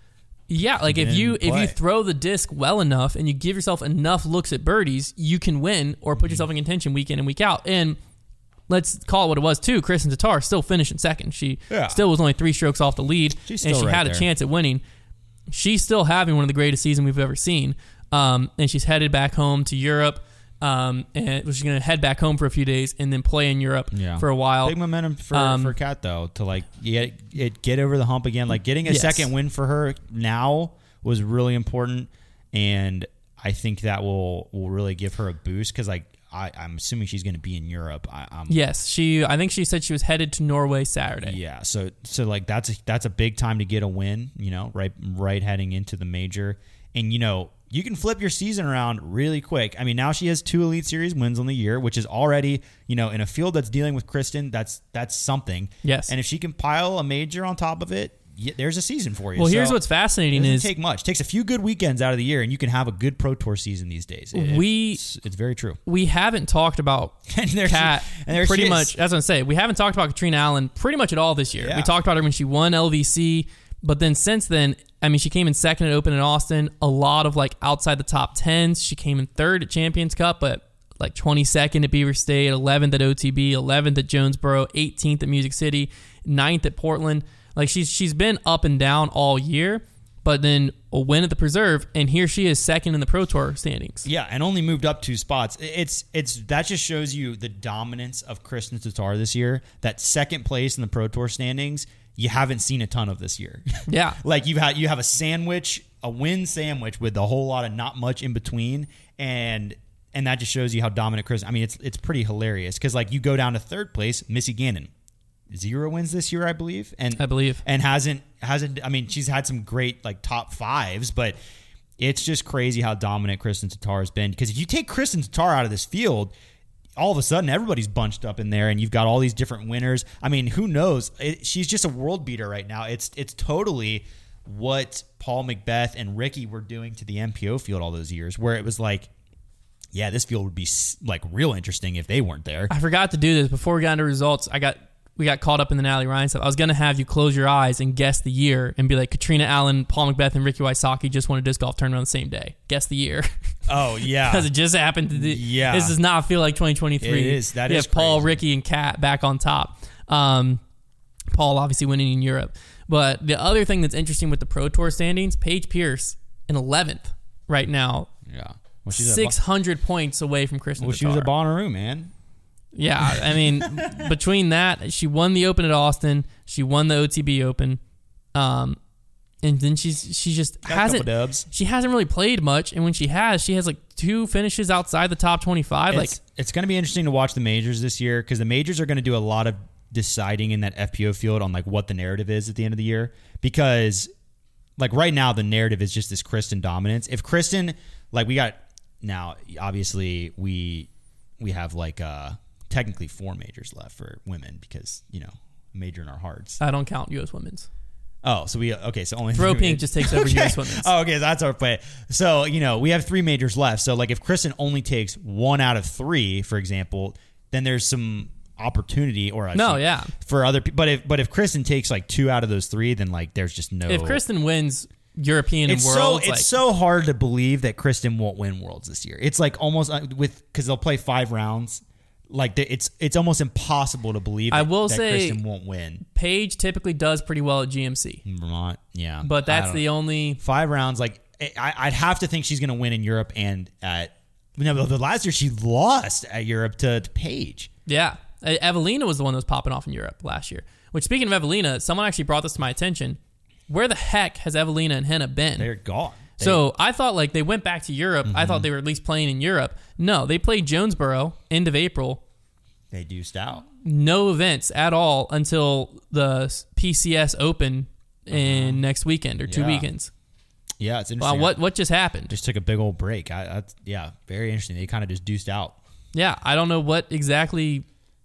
Yeah, like if you if you throw the disc well enough and you give yourself enough looks at birdies, you can win or put mm-hmm. yourself in contention week in and week out. And let's call it what it was too. Kristin Tattar still finished in second. She yeah. still was only three strokes off the lead, She's and still she right had there. a chance at winning. She's still having one of the greatest seasons we've ever seen, um, and she's headed back home to Europe. Um, and she's going to head back home for a few days and then play in Europe yeah. for a while. Big momentum for um, for Kat though to like get it, get over the hump again. Like getting a yes. second win for her now was really important, and I think that will will really give her a boost because like I, I'm assuming she's going to be in Europe. I, I'm, yes, she. I think she said she was headed to Norway Saturday. Yeah, so so like that's a, that's a big time to get a win. You know, right right heading into the major, and you know. You can flip your season around really quick. I mean, now she has two Elite Series wins on the year, which is already, you know, in a field that's dealing with Kristin, that's that's something. Yes. And if she can pile a major on top of it, yeah, there's a season for you. Well, here's so what's fascinating it doesn't is take much. It takes a few good weekends out of the year, and you can have a good Pro Tour season these days. It, we it's, it's very true. We haven't talked about and Kat and pretty much. That's what I'm saying. We haven't talked about Katrina Allen pretty much at all this year. Yeah. We talked about her when she won L V C, but then since then. I mean, she came in second at Open in Austin. A lot of like outside the top tens. She came in third at Champions Cup, but like twenty-second at Beaver State, eleventh at O T B, eleventh at Jonesboro, eighteenth at Music City, ninth at Portland. Like she's she's been up and down all year, but then a win at the Preserve, and here she is second in the Pro Tour standings. Yeah, and only moved up two spots. It's it's that just shows you the dominance of Kristin Tattar this year. That second place in the Pro Tour standings. You haven't seen a ton of this year. Yeah. Like you've had you have a sandwich, a win sandwich with a whole lot of not much in between, and and that just shows you how dominant Chris. I mean, it's it's pretty hilarious because like you go down to third place, Missy Gannon, zero wins this year, I believe, and I believe, and hasn't hasn't. I mean, she's had some great like top fives, but it's just crazy how dominant Kristin Tattar has been. Because if you take Kristin Tattar out of this field. All of a sudden, everybody's bunched up in there, and you've got all these different winners. I mean, who knows? It, she's just a world beater right now. It's it's totally what Paul McBeth and Ricky were doing to the M P O field all those years, where it was like, yeah, this field would be like real interesting if they weren't there. I forgot to do this before we got into results. I got we got caught up in the Natalie Ryan stuff. I was gonna have you close your eyes and guess the year and be like Katrina Allen, Paul McBeth, and Ricky Wysocki just won a disc golf tournament on the same day. Guess the year. Oh yeah, because it just happened to. Do, yeah, this does not feel like twenty twenty-three. It is. That you is have Paul, crazy. Ricky, and Kat back on top. Um, Paul obviously winning in Europe, but the other thing that's interesting with the Pro Tour standings, Paige Pierce in eleventh right now. Yeah, well, she's six hundred points away from Kristin. Well, Tattar. she was at Bonnaroo, man. Yeah, I mean, between that, she won the Open at Austin. She won the O T B Open. Um, and then she's she just Got hasn't dubs. she hasn't really played much, and when she has, she has like two finishes outside the top twenty-five. It's, like it's going to be interesting to watch the majors this year because the majors are going to do a lot of deciding in that F P O field on like what the narrative is at the end of the year. Because like right now, the narrative is just this Kristin dominance. If Kristin, like we got now, obviously we we have like uh technically four majors left for women because you know major in our hearts. I don't count U S Women's. Oh, so we okay. So only Throw three Pink majors. just takes over okay. U S Women's. Oh, okay, so that's our play. So you know we have three majors left. So like if Kristin only takes one out of three, for example, then there's some opportunity or I no, think, yeah, for other people. But if but if Kristin takes like two out of those three, then like there's just no. If Kristin wins European it's and Worlds, so like, it's so hard to believe that Kristin won't win Worlds this year. It's like almost uh, with because they'll play five rounds. Like the, it's it's almost impossible to believe that, I will that say Kristin won't win. Paige typically does pretty well at G M C. Vermont, yeah, but that's the only five rounds. Like I, I'd have to think she's going to win in Europe and at. You know, the last year she lost at Europe to, to Paige. Yeah, Evelina was the one that was popping off in Europe last year. Which, speaking of Evelina, someone actually brought this to my attention. Where the heck has Evelina and Henna been? They're gone. They, so I thought like they went back to Europe. Mm-hmm. I thought they were at least playing in Europe. No, they played Jonesboro end of April. They deuced out. No events at all until the P C S Open in uh-huh. next weekend or two yeah. weekends. Yeah, it's interesting. Wow, what what just happened? Just took a big old break. I, I, yeah, very interesting. They kind of just deuced out. Yeah, I don't know what exactly.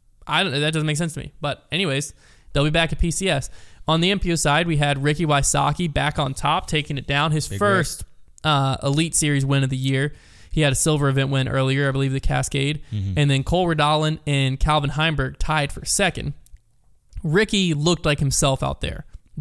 I don't, that doesn't make sense to me. But anyways, they'll be back at P C S. On the M P O side, we had Ricky Wysocki back on top, taking it down. His big first uh, Elite Series win of the year. He had a silver event win earlier, I believe, the Cascade. Mm-hmm. And then Cole Redalen and Calvin Heimberg tied for second. Ricky looked like himself out there.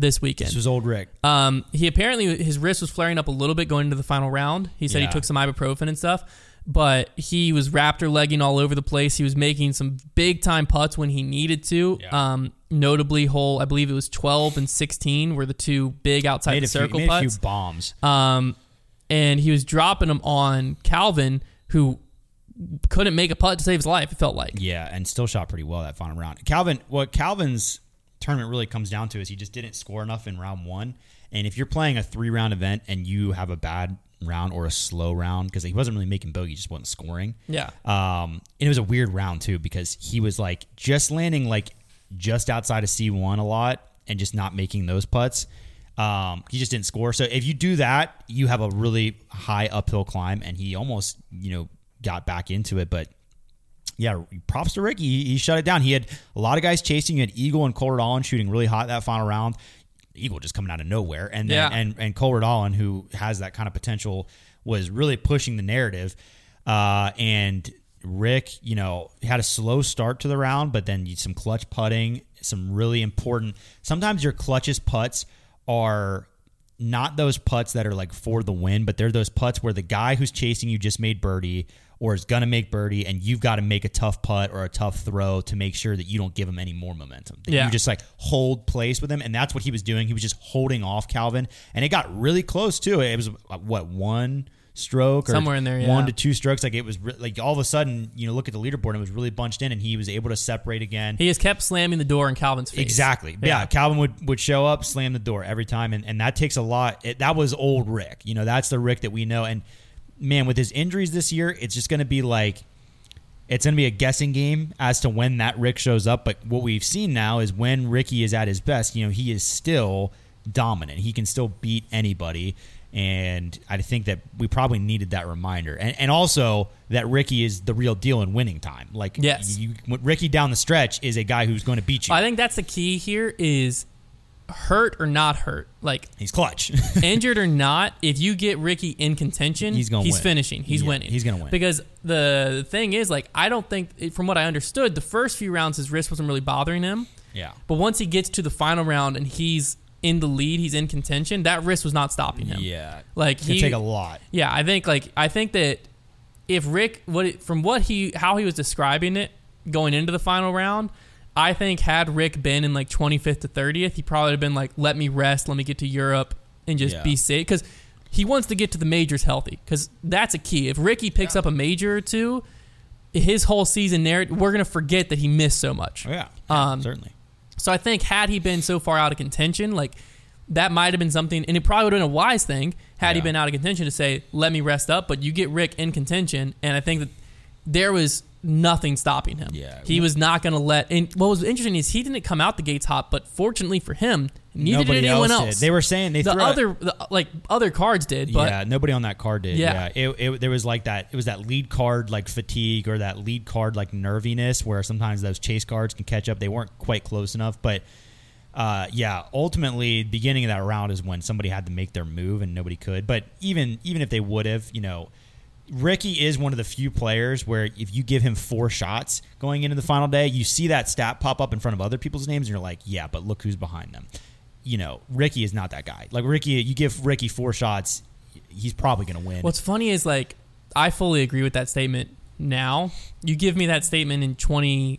this weekend. This was old Rick. Um, he apparently, his wrist was flaring up a little bit going into the final round. He said Yeah. he took some ibuprofen and stuff, but he was raptor legging all over the place. He was making some big time putts when he needed to. Yeah. Um, notably, hole I believe it was twelve and sixteen were the two big outside Made the a few, circle made a putts. few bombs. Um, and he was dropping them on Calvin, who couldn't make a putt to save his life. It felt like. Yeah, and still shot pretty well that final round. Calvin, what Calvin's tournament really comes down to is he just didn't score enough in round one. And if you're playing a three round event and you have a bad round or a slow round, because he wasn't really making bogey, he just wasn't scoring. Yeah. Um, and it was a weird round too, because he was like just landing like just outside of C one a lot and just not making those putts. Um, he just didn't score. So if you do that, you have a really high uphill climb, and he almost, you know, got back into it. But yeah, props to Ricky. He, he shut it down. He had a lot of guys chasing. You had Eagle and Colbert Allen shooting really hot that final round. Eagle just coming out of nowhere. And then, Yeah. and, and Colbert Allen, who has that kind of potential, was really pushing the narrative. Uh, and Rick, you know, had a slow start to the round, but then some clutch putting, some really important. Sometimes your clutchest putts are not those putts that are like for the win, but they're those putts where the guy who's chasing you just made birdie or is going to make birdie, and you've got to make a tough putt or a tough throw to make sure that you don't give him any more momentum. Yeah. You just like hold place with him, and that's what he was doing. He was just holding off Calvin, and it got really close too. It was what, one stroke or Somewhere in there, yeah. one to two strokes. Like it was re- like all of a sudden, you know, look at the leaderboard, and it was really bunched in, and he was able to separate again. He has kept slamming the door in Calvin's face. Exactly. Yeah. yeah. Calvin would, would show up, slam the door every time. And, and that takes a lot. It, that was old Rick. You know, that's the Rick that we know. And man, with his injuries this year, it's just going to be like, it's going to be a guessing game as to when that Rick shows up. But what we've seen now is when Ricky is at his best, you know, he is still dominant. He can still beat anybody. And I think that we probably needed that reminder. And, and also that Ricky is the real deal in winning time. Like, yes. you, Ricky down the stretch is a guy who's going to beat you. I think that's the key here is hurt or not hurt. Like, he's clutch. Injured or not, if you get Ricky in contention, he's going he's win. finishing. He's yeah, winning. He's going to win. Because the thing is, like, I don't think, from what I understood, the first few rounds his wrist wasn't really bothering him. Yeah. But once he gets to the final round and he's in the lead, he's in contention, that wrist was not stopping him. Yeah. Like, It's he gonna take a lot. Yeah, I think like I think that if Rick what it, from what he how he was describing it going into the final round, I think had Rick been in like twenty-fifth to thirtieth, he probably would have been like, let me rest, let me get to Europe and just Yeah. be safe, because he wants to get to the majors healthy, because that's a key. If Ricky picks Yeah. up a major or two, his whole season narrative, we're gonna forget that he missed so much. Oh, yeah, yeah Um, certainly. So I think had he been so far out of contention, like that might have been something, and it probably would have been a wise thing had he Yeah. been out of contention to say, let me rest up. But you get Rick in contention, and I think that there was nothing stopping him. Yeah. He was not going to let. And what was interesting is he didn't come out the gates hot, but fortunately for him, neither Nobody did anyone else else. did. They were saying they the threw a- other the, like other cards did, but yeah, nobody on that card did. Yeah. Yeah, It, it, there was like that. It was that lead card like fatigue or that lead card like nerviness, where sometimes those chase cards can catch up. They weren't quite close enough, but uh, yeah, ultimately, beginning of that round is when somebody had to make their move and nobody could. But even even if they would have, you know, Ricky is one of the few players where if you give him four shots going into the final day, you see that stat pop up in front of other people's names, and you're like, yeah, but look who's behind them. You know, Ricky is not that guy. Like Ricky, you give Ricky four shots, he's probably going to win. what's funny is like I fully agree with that statement. Now you give me that statement in twenty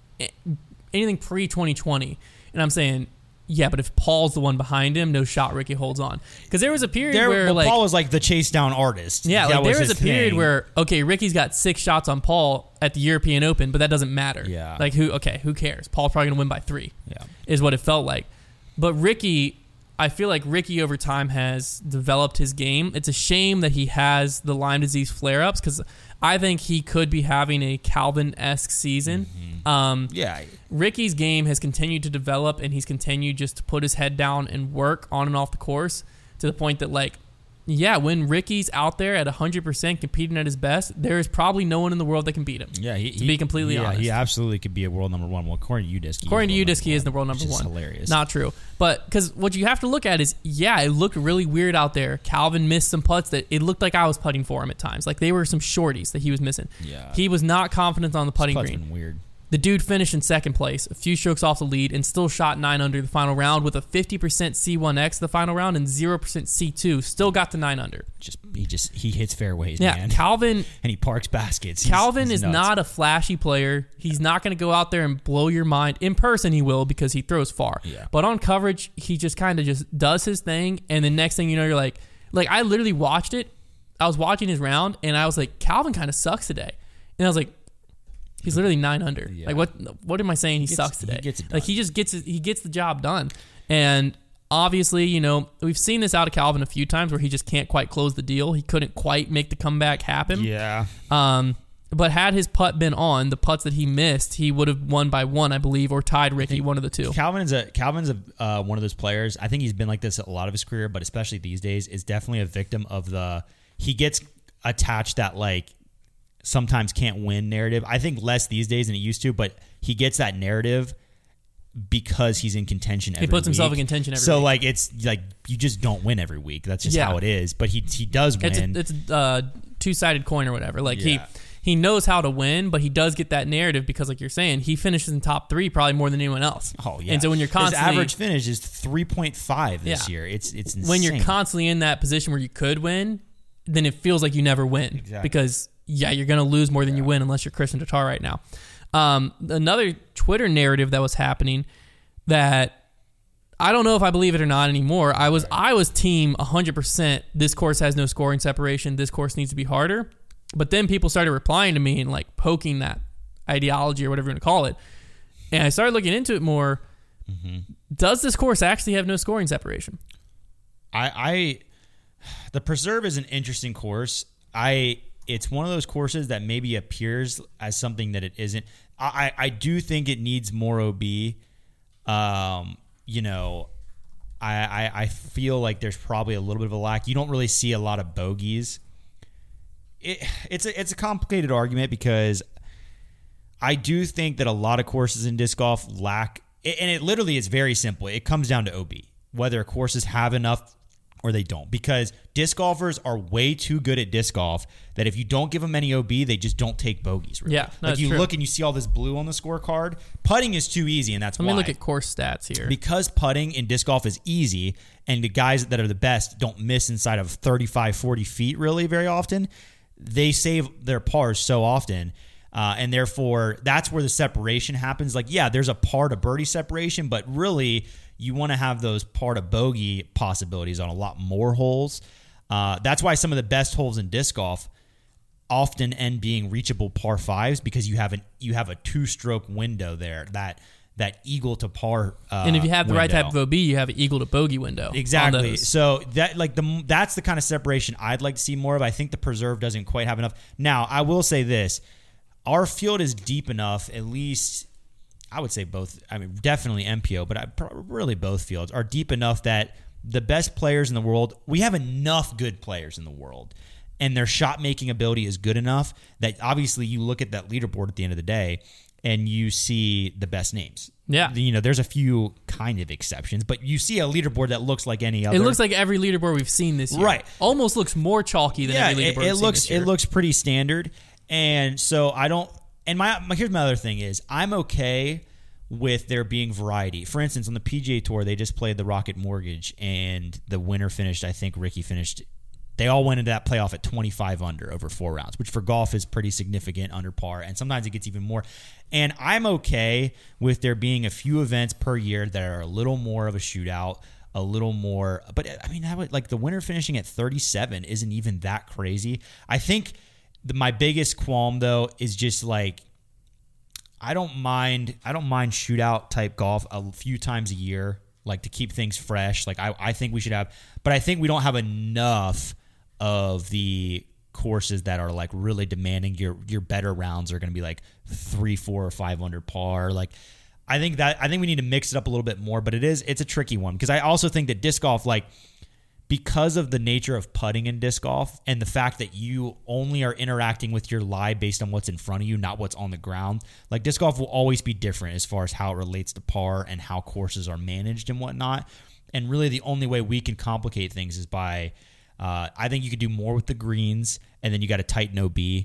anything pre twenty twenty, and I'm saying, yeah, but if Paul's the one behind him, no shot Ricky holds on. Because there was a period there, where well, like Paul was like the chase down artist. yeah, That like there was, his a period thing. where okay, Ricky's got six shots on Paul at the European Open, but that doesn't matter. Yeah. like who? Okay, who cares? Paul's probably gonna win by three. Yeah. is what it felt like. But Ricky, I feel like Ricky over time has developed his game. It's a shame that he has the Lyme disease flare-ups, because I think he could be having a Calvin-esque season. Mm-hmm. Um, yeah, Ricky's game has continued to develop, and he's continued just to put his head down and work on and off the course to the point that, like, yeah, when Ricky's out there at one hundred percent competing at his best, there is probably no one in the world that can beat him. Yeah, he, to he- be completely yeah, honest. he absolutely could be a world number one. Well, according to Udisky, According to he's world Udisky, he is the world number which is one. hilarious. Not true. But because what you have to look at is, yeah, it looked really weird out there. Calvin missed some putts that it looked like I was putting for him at times. Like they were some shorties that he was missing. Yeah. He was not confident on the putting His putt's green. been weird. The dude finished in second place, a few strokes off the lead, and still shot nine under the final round with a fifty percent C one X the final round and zero percent C two. Still got to nine under. Just he just he hits fairways, yeah, man. Calvin and he parks baskets. Calvin he's, he's is nuts. not a flashy player. He's not going to go out there and blow your mind. In person, he will because he throws far. Yeah. But on coverage, he just kind of just does his thing, and the next thing you know, you're like, like I literally watched it. I was watching his round, and I was like, Calvin kind of sucks today, and I was like. He's literally nine under. Yeah. Like what? What am I saying? He, he gets, sucks today. He gets it done. Like he just gets it, he gets the job done. And obviously, you know, we've seen this out of Calvin a few times where he just can't quite close the deal. He couldn't quite make the comeback happen. Yeah. Um. But had his putt been on, the putts that he missed, he would have won by one, I believe, or tied Ricky, one of the two. Calvin's a Calvin's a uh, one of those players. I think he's been like this a lot of his career, but especially these days, is definitely a victim of the. He gets attached that like. Sometimes can't win narrative. I think less these days than it used to, but he gets that narrative because he's in contention every week. He puts himself in contention every so, week. So, like, it's like you just don't win every week. That's just yeah. how it is. But he he does win. It's a, it's a uh, two-sided coin or whatever. Like, yeah. he he knows how to win, but he does get that narrative because, like you're saying, he finishes in top three probably more than anyone else. Oh, yeah. And so when you're constantly... His average finish is three point five this yeah. year. It's, it's insane. When you're constantly in that position where you could win, then it feels like you never win. Exactly. Because... yeah, you're going to lose more than yeah. you win unless you're Christian Tatar right now. Um, another Twitter narrative that was happening that I don't know if I believe it or not anymore. I was I was team one hundred percent this course has no scoring separation. This course needs to be harder. But then people started replying to me and like poking that ideology or whatever you want to call it. And I started looking into it more. Mm-hmm. Does this course actually have no scoring separation? I, I the Preserve is an interesting course. I... It's one of those courses that maybe appears as something that it isn't. I, I do think it needs more O B. Um, you know, I, I I feel like there's probably a little bit of a lack. You don't really see a lot of bogeys. It it's a it's a complicated argument because I do think that a lot of courses in disc golf lack, and it literally is very simple. It comes down to O B, whether courses have enough or they don't, because disc golfers are way too good at disc golf that if you don't give them any O B, they just don't take bogeys. Really. Yeah, no, like you true. look and you see all this blue on the scorecard. Putting is too easy, and that's Let why. me look at course stats here. Because putting in disc golf is easy, and the guys that are the best don't miss inside of thirty-five, forty feet really very often, they save their pars so often. Uh, and therefore, that's where the separation happens. Like, yeah, there's a par to birdie separation, but really, you want to have those par to bogey possibilities on a lot more holes. Uh, that's why some of the best holes in disc golf often end being reachable par fives because you have an you have a two stroke window there, that that eagle to par. Uh, and if you have the window. right type of O B, you have an eagle to bogey window. Exactly. So that like the that's the kind of separation I'd like to see more of. I think the Preserve doesn't quite have enough. Now, I will say this. Our field is deep enough, at least I would say both, I mean, definitely M P O, but I, really both fields are deep enough that the best players in the world, we have enough good players in the world, and their shot-making ability is good enough that obviously you look at that leaderboard at the end of the day and you see the best names. Yeah. You know, there's a few kind of exceptions, but you see a leaderboard that looks like any other. It looks like every leaderboard we've seen this year. Right. Almost looks more chalky than yeah, every leaderboard it, it we've seen looks this year. It looks pretty standard. And so I don't, and my, my here's my other thing is I'm okay with there being variety. For instance, on the P G A Tour, they just played the Rocket Mortgage, and the winner finished, I think Ricky finished, they all went into that playoff at twenty-five under over four rounds, which for golf is pretty significant under par, and sometimes it gets even more. And I'm okay with there being a few events per year that are a little more of a shootout, a little more, but I mean, that would, like the winner finishing at thirty-seven isn't even that crazy. I think the, my biggest qualm though is just like, I don't mind. I don't mind shootout type golf a few times a year, like to keep things fresh. Like I, I think we should have, but I think we don't have enough of the courses that are like really demanding. Your your better rounds are going to be like three, four, or five under par. Like I think that I think we need to mix it up a little bit more. But it is it's a tricky one because I also think that disc golf, like because of the nature of putting in disc golf and the fact that you only are interacting with your lie based on what's in front of you, not what's on the ground, like disc golf will always be different as far as how it relates to par and how courses are managed and whatnot. And really the only way we can complicate things is by, uh, I think you could do more with the greens, and then you got to tighten O B.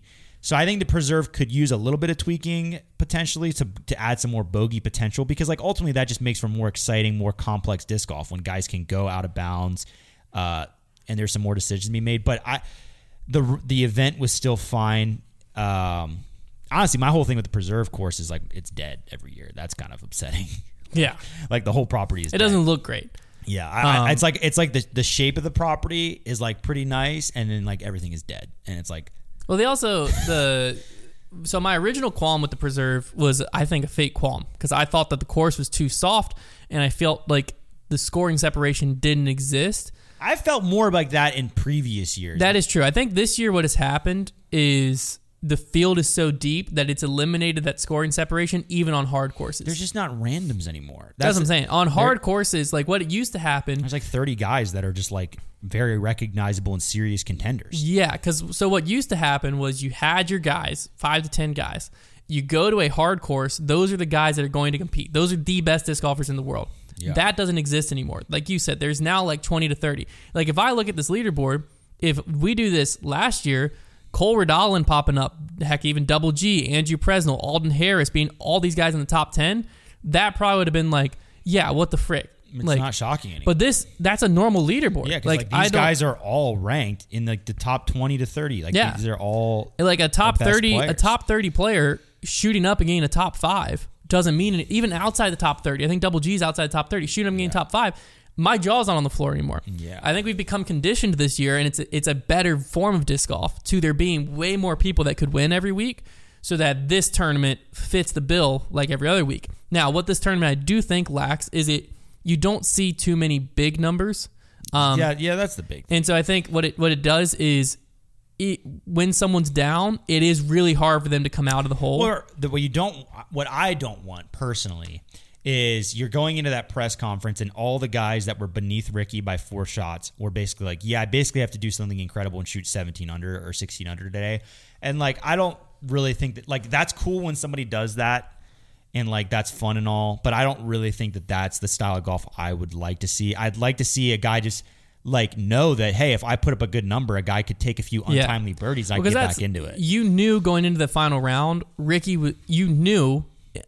So I think the Preserve could use a little bit of tweaking potentially to, to add some more bogey potential, because like ultimately that just makes for more exciting, more complex disc golf when guys can go out of bounds uh, and there's some more decisions to be made. But I the the event was still fine. Um, honestly, my whole thing with the Preserve course is like it's dead every year. That's kind of upsetting. Yeah, like the whole property is. It dead. doesn't look great. Yeah, I, Um, I, it's like it's like the the shape of the property is like pretty nice, and then like everything is dead, and it's like. Well, they also the so my original qualm with the Preserve was I think a fake qualm because I thought that the course was too soft, and I felt like the scoring separation didn't exist. I felt more like that in previous years. That is true. I think this year what has happened is the field is so deep that it's eliminated that scoring separation even on hard courses. There's just not randoms anymore. That's, That's what I'm saying. On hard courses, like what it used to happen. There's like thirty guys that are just like very recognizable and serious contenders. Yeah, because so what used to happen was you had your guys, five to ten guys. You go to a hard course. Those are the guys that are going to compete. Those are the best disc golfers in the world. Yeah. That doesn't exist anymore. Like you said, there's now like twenty to thirty. Like if I look at this leaderboard, if we do this last year, Cole Redallen popping up, heck, even Double G, Andrew Presnell, Alden Harris being all these guys in the top ten, that probably would have been like, yeah, what the frick? It's like, not shocking anymore. But this, that's a normal leaderboard. Yeah, because like, like, these guys are all ranked in like the top twenty to thirty. Like yeah. these are all like a top thirty, players. a top thirty player shooting up and getting a top five doesn't mean it, even outside the top thirty. I think Double G's outside the top thirty, shooting up and getting yeah. top five. My jaw's not on the floor anymore. Yeah. I think we've become conditioned this year, and it's a, it's a better form of disc golf to there being way more people that could win every week, so that this tournament fits the bill like every other week. Now, what this tournament I do think lacks is it you don't see too many big numbers. Um, yeah, yeah, that's the big thing. And so I think what it what it does is it, when someone's down, it is really hard for them to come out of the hole. Or the, what you don't, what I don't want personally. Is you're going into that press conference and all the guys that were beneath Ricky by four shots were basically like, yeah, I basically have to do something incredible and shoot seventeen under or sixteen under today. And like, I don't really think that, like, that's cool when somebody does that and like, that's fun and all, but I don't really think that that's the style of golf I would like to see. I'd like to see a guy just like know that, hey, if I put up a good number, a guy could take a few untimely yeah. birdies and I can get back into it. You knew going into the final round, Ricky, w- you knew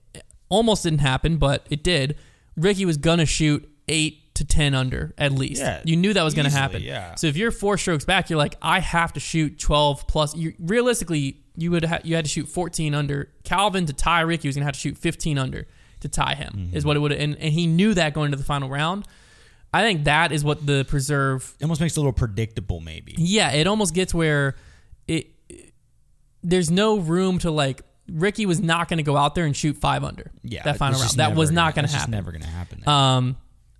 almost didn't happen, but it did. Ricky was going to shoot eight to ten under at least. Yeah, you knew that was going to happen. Yeah. So if you're four strokes back, you're like, I have to shoot twelve plus. You, realistically, you would ha- you had to shoot fourteen under. Calvin to tie Ricky was going to have to shoot fifteen under to tie him, mm-hmm. is what it would have. And, and he knew that going into the final round. I think that is what the Preserve... It almost makes it a little predictable, maybe. Yeah, it almost gets where it, it there's no room to like... Ricky was not going to go out there and shoot five under. Yeah, that final round. That was not going to happen. It's never going to happen. Um,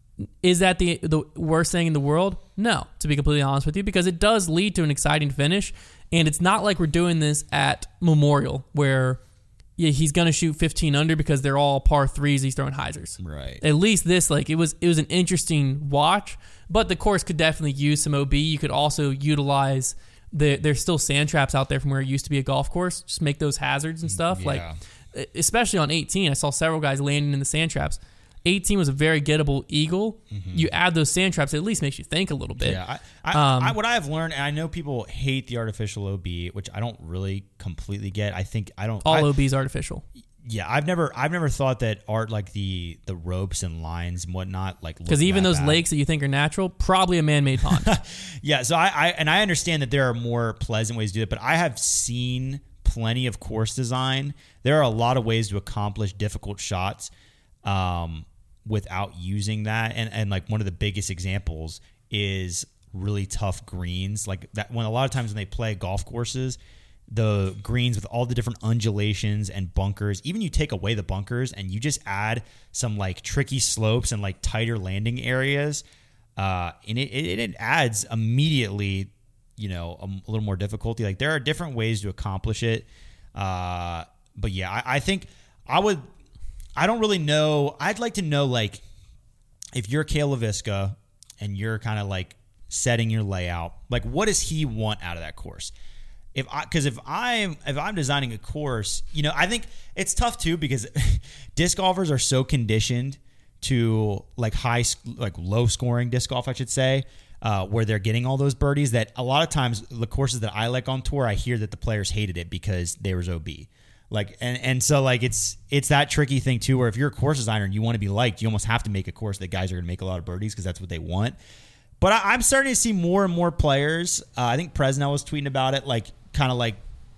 is that the the worst thing in the world? No, to be completely honest with you, because it does lead to an exciting finish, and it's not like we're doing this at Memorial where yeah, he's going to shoot fifteen under because they're all par threes. He's throwing hyzers. Right. At least this, like it was, it was an interesting watch, but the course could definitely use some O B. You could also utilize. The, there's still sand traps out there from where it used to be a golf course. Just make those hazards and stuff. Yeah. Like, especially on eighteen, I saw several guys landing in the sand traps. eighteen was a very gettable eagle. Mm-hmm. You add those sand traps, it at least makes you think a little bit. Yeah. I, I, um, I, what I have learned, and I know people hate the artificial O B, which I don't really completely get. I think I don't. All I, O B is artificial. Yeah, I've never, I've never thought that art like the the ropes and lines and whatnot, like because even those bad. lakes that you think are natural, probably a man-made pond. Yeah, so I, I and I understand that there are more pleasant ways to do it, but I have seen plenty of course design. There are a lot of ways to accomplish difficult shots um, without using that, and and like one of the biggest examples is really tough greens, like that. When a lot of times when they play golf courses. The greens with all the different undulations and bunkers, even you take away the bunkers and you just add some like tricky slopes and like tighter landing areas, uh, and it, it, it adds immediately, you know, a, a little more difficulty. Like there are different ways to accomplish it. Uh, but yeah, I, I think I would, I don't really know. I'd like to know, like, if you're Cale LaVisca and you're kind of like setting your layout, like what does he want out of that course? If I, because if I'm if I'm designing a course, you know, I think it's tough too because disc golfers are so conditioned to like high, like low scoring disc golf, I should say. uh, where they're getting all those birdies. That a lot of times the courses that I like on tour, I hear that the players hated it because there was O B. Like and, and so like it's it's that tricky thing too, where if you're a course designer and you want to be liked, you almost have to make a course that guys are going to make a lot of birdies because that's what they want. But I, I'm starting to see more and more players. Uh, I think Presnell was tweeting about it, like kind of like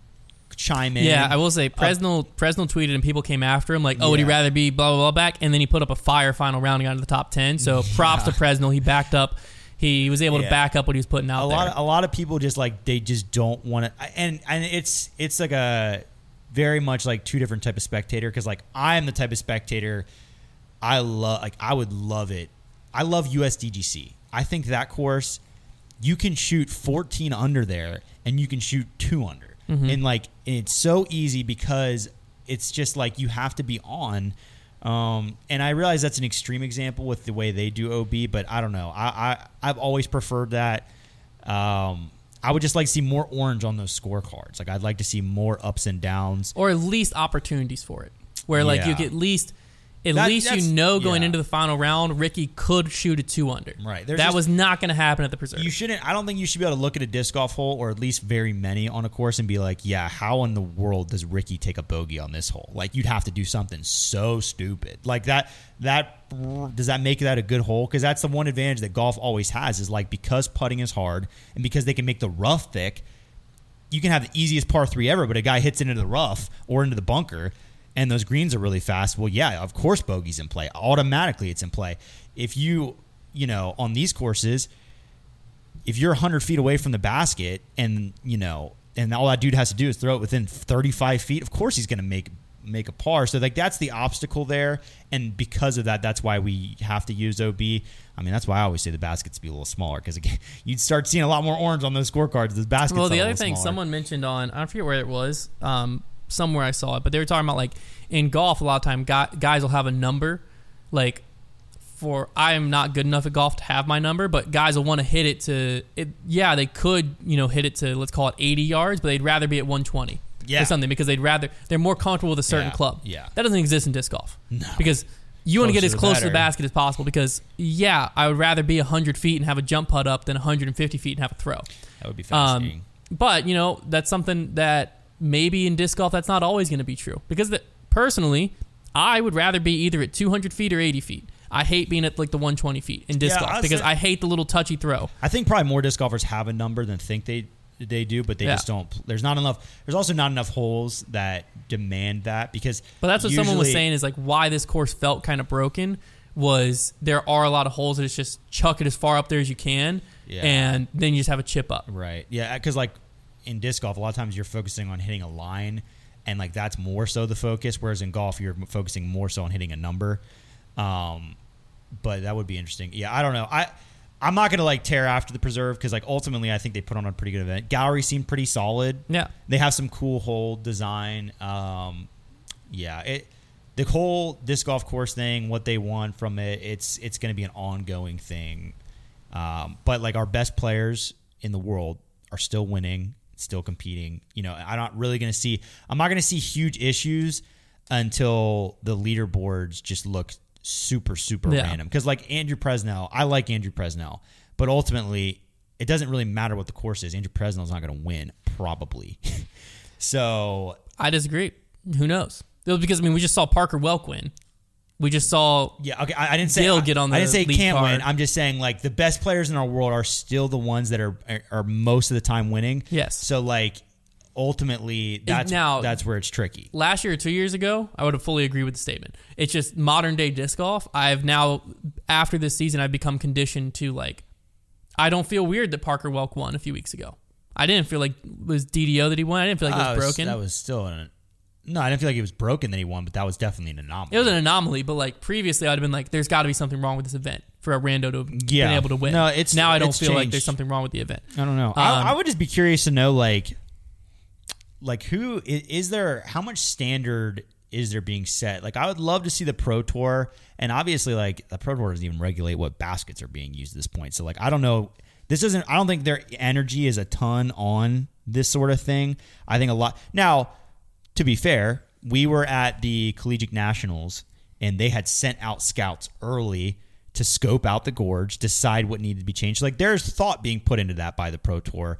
chime in. Yeah, I will say Presnell uh, Presnell tweeted and people came after him like, oh, yeah. would he rather be blah blah blah back? And then he put up a fire final round and got into the top ten. So props yeah. to Presnell. He backed up. He was able yeah. to back up what he was putting out a there. Lot of, a lot of people just like they just don't want to, and and it's it's like a very much like two different type of spectator, because like I am the type of spectator I love, like I would love it. I love U S D G C. I think that course you can shoot fourteen under there and you can shoot two under, mm-hmm. and like it's so easy because it's just like you have to be on. Um, and I realize that's an extreme example with the way they do O B, but I don't know. I, I I've always preferred that. Um, I would just like to see more orange on those scorecards. Like I'd like to see more ups and downs, or at least opportunities for it, where like yeah. you get at least at that, least you know going yeah. into the final round, Ricky could shoot a two under. Right, There's that just, was not going to happen at the Preserve. You shouldn't. I don't think you should be able to look at a disc golf hole, or at least very many on a course, and be like, yeah, how in the world does Ricky take a bogey on this hole? Like you'd have to do something so stupid like that. That does that make that a good hole? Because that's the one advantage that golf always has, is like because putting is hard and because they can make the rough thick, you can have the easiest par three ever, but a guy hits it into the rough or into the bunker and those greens are really fast. Well, yeah, of course bogey's in play. Automatically it's in play. If you, you know, on these courses, if you're one hundred feet away from the basket and, you know, and all that dude has to do is throw it within thirty-five feet, of course he's going to make make a par. So like that's the obstacle there, and because of that, that's why we have to use O B. I mean, that's why I always say the baskets be a little smaller, because you'd start seeing a lot more orange on those scorecards. The baskets. Well, the other thing smaller. Someone mentioned on, I forget where it was, um, somewhere I saw it, but they were talking about like in golf, a lot of time guys will have a number, like for I am not good enough at golf to have my number, but guys will want to hit it to it. Yeah, they could, you know, hit it to, let's call it eighty yards, but they'd rather be at one twenty. Yeah. Or something, because they'd rather they're more comfortable with a certain yeah. club. Yeah, that doesn't exist in disc golf. No, because you want to get as close better. to the basket as possible. Because yeah, I would rather be a hundred feet and have a jump putt up than a hundred and fifty feet and have a throw. That would be fascinating. Um, but you know, that's something that maybe in disc golf that's not always going to be true. Because the, personally, I would rather be either at two hundred feet or eighty feet. I hate being at like the one twenty feet in disc yeah, golf because say, I hate the little touchy throw. I think probably more disc golfers have a number than think they. They do, but they yeah. just don't. There's not enough. There's also not enough holes that demand that, because. But that's what usually, someone was saying is like why this course felt kind of broken was there are a lot of holes that it's just chuck it as far up there as you can, yeah. and then you just have a chip up. Right. Yeah, because like in disc golf, a lot of times you're focusing on hitting a line, and like that's more so the focus. Whereas in golf, you're focusing more so on hitting a number. Um, but that would be interesting. Yeah, I don't know. I. I'm not going to like tear after the Preserve, because like ultimately I think they put on a pretty good event. Gallery seemed pretty solid. Yeah. They have some cool hole design. Um, yeah. It the whole disc golf course thing, what they want from it, it's it's going to be an ongoing thing. Um, but like our best players in the world are still winning, still competing. You know, I'm not really going to see I'm not going to see huge issues until the leaderboards just look super super yeah. random, because like Andrew Presnell, I like Andrew Presnell, but ultimately it doesn't really matter what the course is. Andrew Presnell's not going to win probably. So I disagree. Who knows? Because I mean, we just saw Parker Welk win. We just saw yeah. Okay, I, I didn't say Gil I, get on the I didn't say lead can't card. win. I'm just saying like the best players in our world are still the ones that are are, are most of the time winning. Yes. So like ultimately that's now, that's where it's tricky. Last year or two years ago, I would have fully agreed with the statement. It's just modern day disc golf. I've now, after this season, I've become conditioned to like, I don't feel weird that Parker Welk won a few weeks ago. I didn't feel like it was D D O that he won. I didn't feel like it was, uh, broken. That was still an no. I didn't feel like it was broken that he won, but that was definitely an anomaly. It was an anomaly, but like previously, I'd have been like, there's got to be something wrong with this event for a rando to have yeah. been able to win. No, it's now I don't it's feel changed. like there's something wrong with the event. I don't know. Um, I, I would just be curious to know like. Like who is, is there? How much standard is there being set? Like I would love to see the Pro Tour, and obviously like the Pro Tour doesn't even regulate what baskets are being used at this point. So like I don't know. This isn't. I don't think their energy is a ton on this sort of thing. I think a lot. Now, to be fair, we were at the Collegiate Nationals, and they had sent out scouts early to scope out the gorge, decide what needed to be changed. Like there's thought being put into that by the Pro Tour,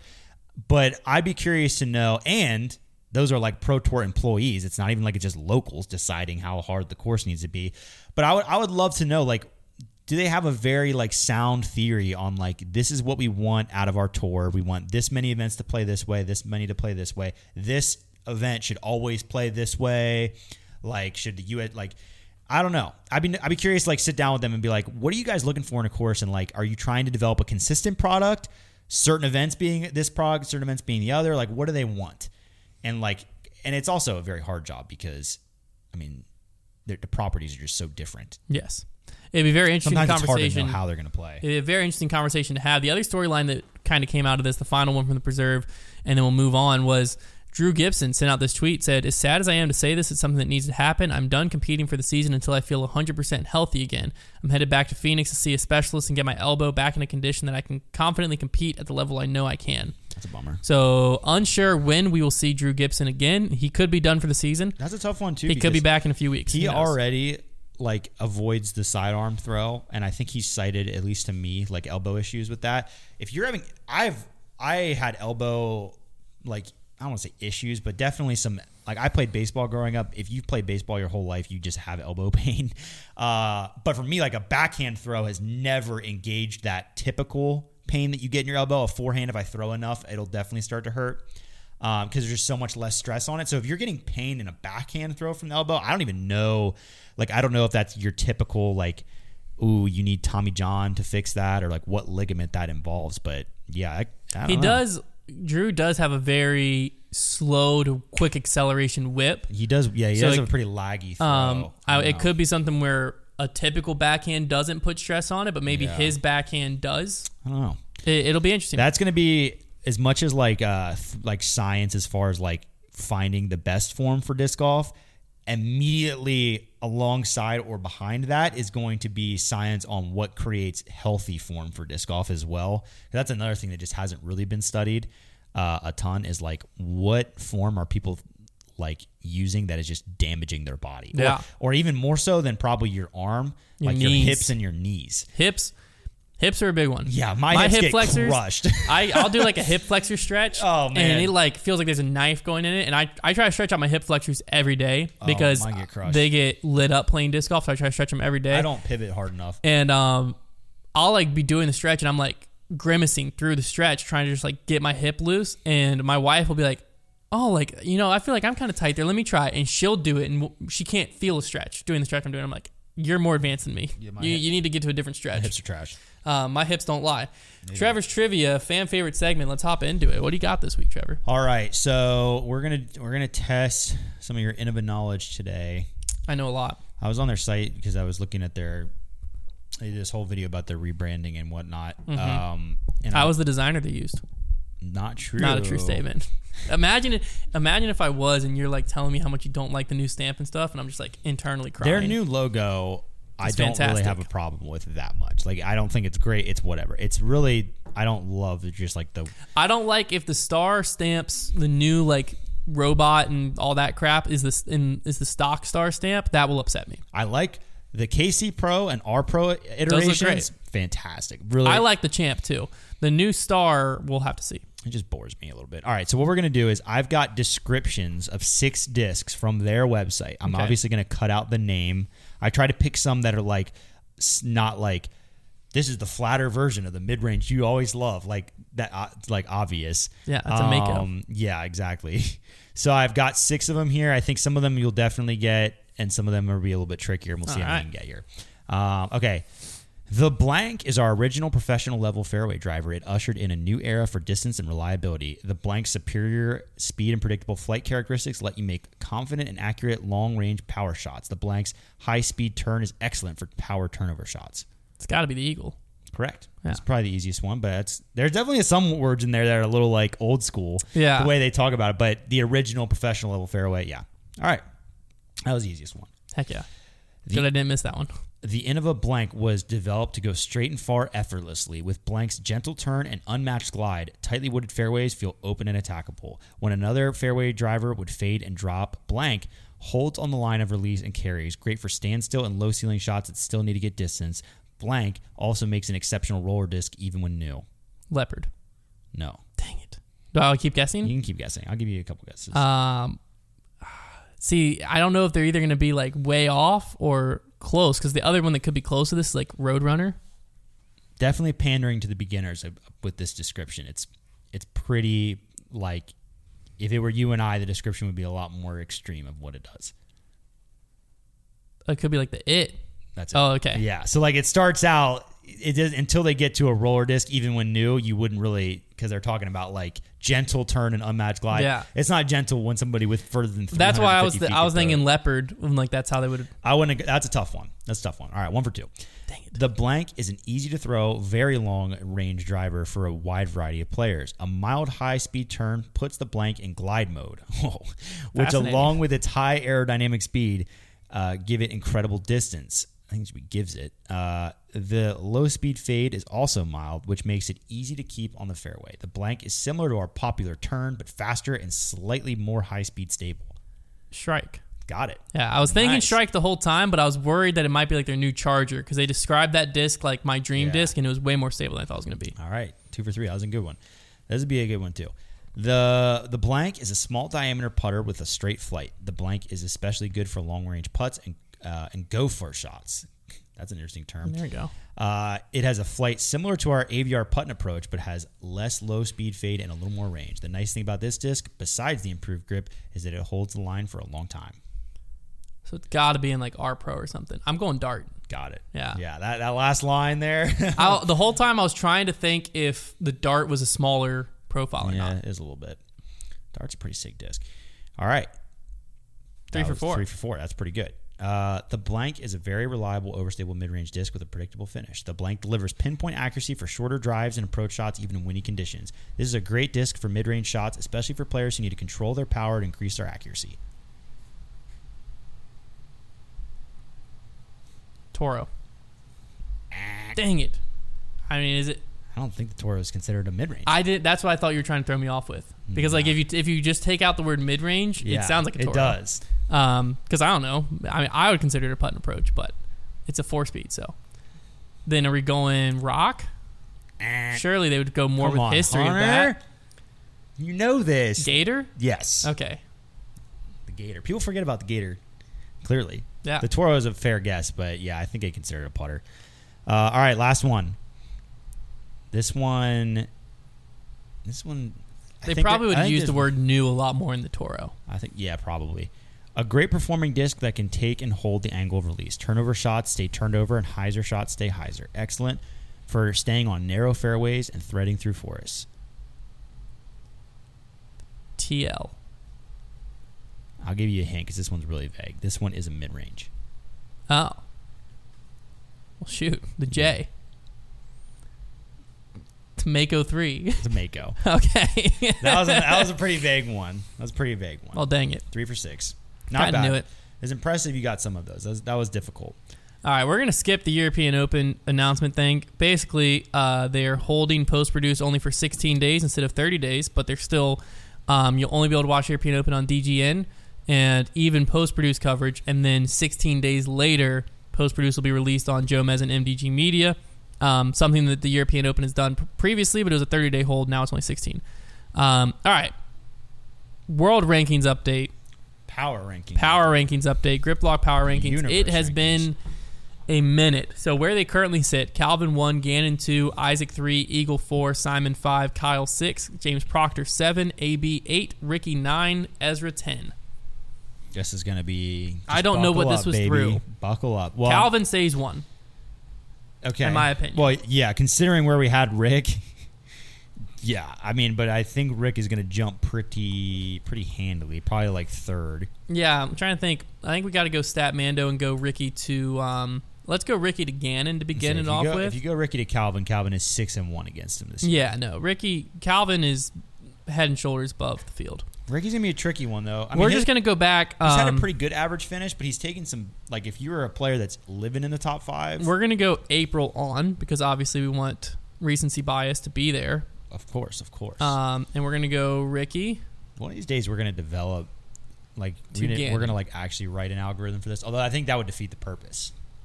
but I'd be curious to know. And those are like Pro Tour employees. It's not even like it's just locals deciding how hard the course needs to be. But I would I would love to know, like, do they have a very like sound theory on like, this is what we want out of our tour? We want this many events to play this way, this many to play this way. This event should always play this way. Like, should the U S like, I don't know. I'd be I'd be curious to like sit down with them and be like, what are you guys looking for in a course? And like, are you trying to develop a consistent product? Certain events being this product, certain events being the other. Like, what do they want? And like, and it's also a very hard job because, I mean, the properties are just so different. Yes. It'd be a very interesting Sometimes conversation. It's hard to know how they're going to play. It'd be a very interesting conversation to have. The other storyline that kind of came out of this, the final one from the Preserve, and then we'll move on, was Drew Gibson sent out this tweet, said, as sad as I am to say this, it's something that needs to happen. I'm done competing for the season until I feel one hundred percent healthy again. I'm headed back to Phoenix to see a specialist and get my elbow back in a condition that I can confidently compete at the level I know I can. That's a bummer. So unsure when we will see Drew Gibson again. He could be done for the season. That's a tough one, too. He could be back in a few weeks. He already like avoids the sidearm throw, and I think he's cited, at least to me, like elbow issues with that. If you're having, I've I had elbow, like, I don't want to say issues, but definitely some, like, I played baseball growing up. If you've played baseball your whole life, you just have elbow pain. Uh, but for me, like, a backhand throw has never engaged that typical pain that you get in your elbow. A forehand, if I throw enough, it'll definitely start to hurt because um, there's just so much less stress on it. So if you're getting pain in a backhand throw from the elbow, I don't even know. Like, I don't know if that's your typical, like, ooh, you need Tommy John to fix that, or like what ligament that involves. But yeah, I, I don't he know. does. Drew does have a very slow to quick acceleration whip. He does. Yeah, he So, does like, have a pretty laggy throw. Um, I, I it know. could be something where a typical backhand doesn't put stress on it, but maybe Yeah. his backhand does. I don't know. It, it'll be interesting. That's going to be as much as like uh th- like science as far as like finding the best form for disc golf. Immediately alongside or behind that is going to be science on what creates healthy form for disc golf as well. That's another thing that just hasn't really been studied uh, a ton, is like what form are people like using that is just damaging their body. Yeah. Or, or even more so than probably your arm, Your like knees. your hips and your knees. Hips. Hips are a big one. Yeah, my, hips hip get flexors, crushed. I, I'll do like a hip flexor stretch. Oh, man. And it like feels like there's a knife going in it. And I, I try to stretch out my hip flexors every day because mine get crushed. they get lit up playing disc golf. So I try to stretch them every day. I don't pivot hard enough. And um, I'll like be doing the stretch and I'm like grimacing through the stretch, trying to just like get my hip loose. And my wife will be like, oh, like, you know, I feel like I'm kind of tight there. Let me try. And she'll do it. And she can't feel a stretch doing the stretch I'm doing. I'm like, you're more advanced than me. Yeah, my you, hip- you need to get to a different stretch. My hips are trash. Um, my hips don't lie. Trevor's Trivia, fan favorite segment. Let's hop into it. What do you got this week, Trevor? All right, so we're gonna we're gonna test some of your Innova knowledge today. I know a lot. I was on their site because I was looking at their they did this whole video about their rebranding and whatnot. Mhm. Um, and I was the designer they used. not true. Not a true statement. Imagine it. Imagine if I was, and you're like telling me how much you don't like the new stamp and stuff, and I'm just like internally crying. Their new logo, I It's don't really fantastic. have a problem with that much. Like, I don't think it's great. It's whatever. It's really, I don't love the, just like the. I don't like if the star stamps, the new like robot and all that crap is this in is the stock star stamp. That will upset me. I like the K C Pro and R Pro iterations. great. Fantastic. Really, I like the champ too. The new star, we'll have to see. It just bores me a little bit. All right, so what we're going to do is I've got descriptions of six discs from their website. I'm Okay. obviously going to cut out the name. I try to pick some that are like s- not like this is the flatter version of the mid-range you always love, like that uh, like obvious. Yeah, that's a Mako. Um, yeah, exactly. So I've got six of them here. I think some of them you'll definitely get, and some of them will be a little bit trickier, and we'll see All how right. we can get here. Um, okay. The Blank is our original professional level fairway driver. It ushered in a new era for distance and reliability. The Blank's superior speed and predictable flight characteristics let you make confident and accurate long-range power shots. The Blank's high-speed turn is excellent for power turnover shots. It's got to be the Eagle. Correct. Yeah. That's probably the easiest one, but it's, there's definitely some words in there that are a little like old school. Yeah. The way they talk about it, but the original professional level fairway, yeah. All right. That was the easiest one. Heck yeah. The- Good I didn't miss that one. The Innova Blank was developed to go straight and far effortlessly. With Blank's gentle turn and unmatched glide, tightly wooded fairways feel open and attackable. When another fairway driver would fade and drop, Blank holds on the line of release and carries. Great for standstill and low ceiling shots that still need to get distance. blank also makes an exceptional roller disc even when new. Leopard. No. Dang it. Do I keep guessing? You can keep guessing. I'll give you a couple guesses. Um, see, I don't know if they're either going to be like way off or close, because the other one that could be close to this is like Roadrunner. Definitely pandering to the beginners with this description. It's it's pretty, like, if it were you and I, the description would be a lot more extreme of what it does. It could be like the It. That's it. Oh, okay. Yeah. So, like, it starts out, it does, until they get to a roller disc, even when new, you wouldn't really, because they're talking about, like, gentle turn and unmatched glide. Yeah. It's not gentle when somebody with further than three hundred fifty That's why I was feet th- I was could throw thinking it. Leopard, and like that's how they would. I wouldn't. That's a tough one. That's a tough one. All right, one for two. Dang it. The blank is an easy to throw, very long range driver for a wide variety of players. A mild high speed turn puts the blank in glide mode, which along with its high aerodynamic speed, uh, give it incredible distance. I think it gives it. Uh, the low speed fade is also mild, which makes it easy to keep on the fairway. The blank is similar to our popular turn, but faster and slightly more high speed stable. Strike. Got it. Yeah, I was thinking Nice. Strike the whole time, but I was worried that it might be like their new Charger, because they described that disc like my dream Yeah. disc, and it was way more stable than I thought it was going to be. All right, two for three. That was a good one. This would be a good one too. The the blank is a small diameter putter with a straight flight. The blank is especially good for long range putts and uh, and go for shots. That's an interesting term. There you go. Uh, it has a flight similar to our A V R putting approach, but has less low speed fade and a little more range. The nice thing about this disc, besides the improved grip, is that it holds the line for a long time. So it's got to be in like R Pro or something. I'm going Dart. Got it. Yeah. Yeah, that, that last line there. I, the whole time I was trying to think if the Dart was a smaller profile or yeah, not. it is a little bit. Dart's a pretty sick disc. All right. Three That for was four. Three for four. That's pretty good. Uh, the blank is a very reliable, overstable mid-range disc with a predictable finish. The blank delivers pinpoint accuracy for shorter drives and approach shots, even in windy conditions. This is a great disc for mid-range shots, especially for players who need to control their power and increase their accuracy. Toro. Dang it. I mean, is it? I don't think the Toro is considered a mid-range. I did. That's what I thought you were trying to throw me off with. Because like if you if you just take out the word mid range, Yeah, it sounds like a Toro. it does. Um, because I don't know. I mean, I would consider it a putt and approach, but it's a four speed. So then are we going rock? Surely they would go more Come with on, history of Hunter. that. You know this. Gator? Yes. Okay. The Gator. People forget about the Gator. Clearly. Yeah. The Toro is a fair guess, but yeah, I think they consider it a putter. Uh, all right, last one. This one. This one. I They think probably there- I would think use the there's- word new a lot more in the Toro. I think, yeah, probably. A great performing disc that can take and hold the angle of release. Turnover shots stay turned over, and hyzer shots stay hyzer. Excellent for staying on narrow fairways and threading through forests. T L. I'll give you a hint because this one's really vague. This one is a mid-range. Oh. Well, shoot. The J. Tomako three. Tomako. Okay. that was a, that was a pretty vague one. That was a pretty vague one. Oh, dang it. Three for six. Not Kinda bad. knew it. It's impressive you got some of those. That was, that was difficult. All right, we're going to skip the European Open announcement thing. Basically, uh, they're holding post-produce only for sixteen days instead of thirty days, but they're still, um, you'll only be able to watch European Open on D G N and even post-produce coverage. And then sixteen days later, post-produce will be released on Jomez and M D G Media, um, something that the European Open has done previously, but it was a thirty-day hold. Now it's only sixteen. Um, all right. World rankings update. Power rankings. Power rankings update. Grip Lock power rankings. Universe It has rankings. been a minute. So where they currently sit: Calvin one, Gannon two, Isaac three, Eagle four, Simon five, Kyle six, James Proctor seven, A B eight, Ricky nine, Ezra ten. This is going to be. just I don't know what buckle this up, was baby. through. Buckle up. Well, Calvin stays one. Okay. in my opinion. Well, yeah, considering where we had Rick, yeah, I mean, but I think Rick is going to jump pretty pretty handily, probably like third. Yeah, I'm trying to think. I think we got to go Stat Mando and go Ricky to. Um, let's go Ricky to Gannon to begin So it if you off go, with. If you go Ricky to Calvin, Calvin is six and one against him this year. Yeah, no, Ricky Calvin is head and shoulders above the field. Ricky's gonna be a tricky one though. I We're mean, just his- gonna go back. He's had a um, pretty good average finish, but he's taken some. Like, if you were a player that's living in the top five, We're gonna go April on because obviously we want recency bias to be there. of course, of course. Um, and we're gonna go Ricky. One of these days, we're gonna develop, like, To we're gonna, Gannon. we're gonna like actually write an algorithm for this. Although I think that would defeat the purpose.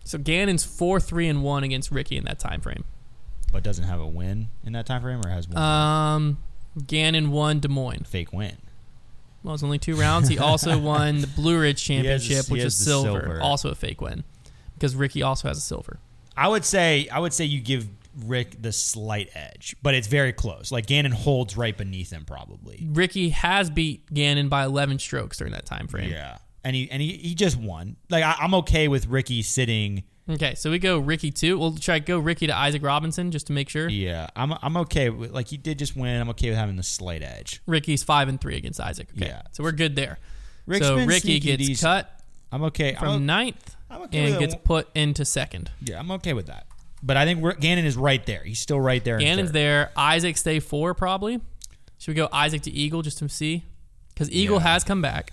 So Gannon's four three and one against Ricky in that time frame. But doesn't have a win in that time frame, or has one? Um, Gannon won Des Moines. Fake win. Well, it was only two rounds. He also won the Blue Ridge Championship, he which has is the silver. silver. Also a fake win. Because Ricky also has a silver. I would say I would say you give Rick the slight edge, but it's very close. Like Gannon holds right beneath him, probably. Ricky has beat Gannon by eleven strokes during that time frame. Yeah, and he and he, he just won. Like I, I'm okay with Ricky sitting. Okay, so we go Ricky two. We'll try to go Ricky to Isaac Robinson just to make sure. Yeah, I'm I'm okay with, like he did just win. I'm okay with having the slight edge. Ricky's five and three against Isaac. Okay, Yeah. so we're good there. Rick's so been Ricky sneaky gets decent. cut I'm okay from I'm, o- ninth I'm okay and with gets that. put into second. Yeah, I'm okay with that. But I think we're, Gannon is right there. He's still right there. in Gannon's third. there. Isaac stay four probably. Should we go Isaac to Eagle just to see? Because Eagle Yeah. has come back.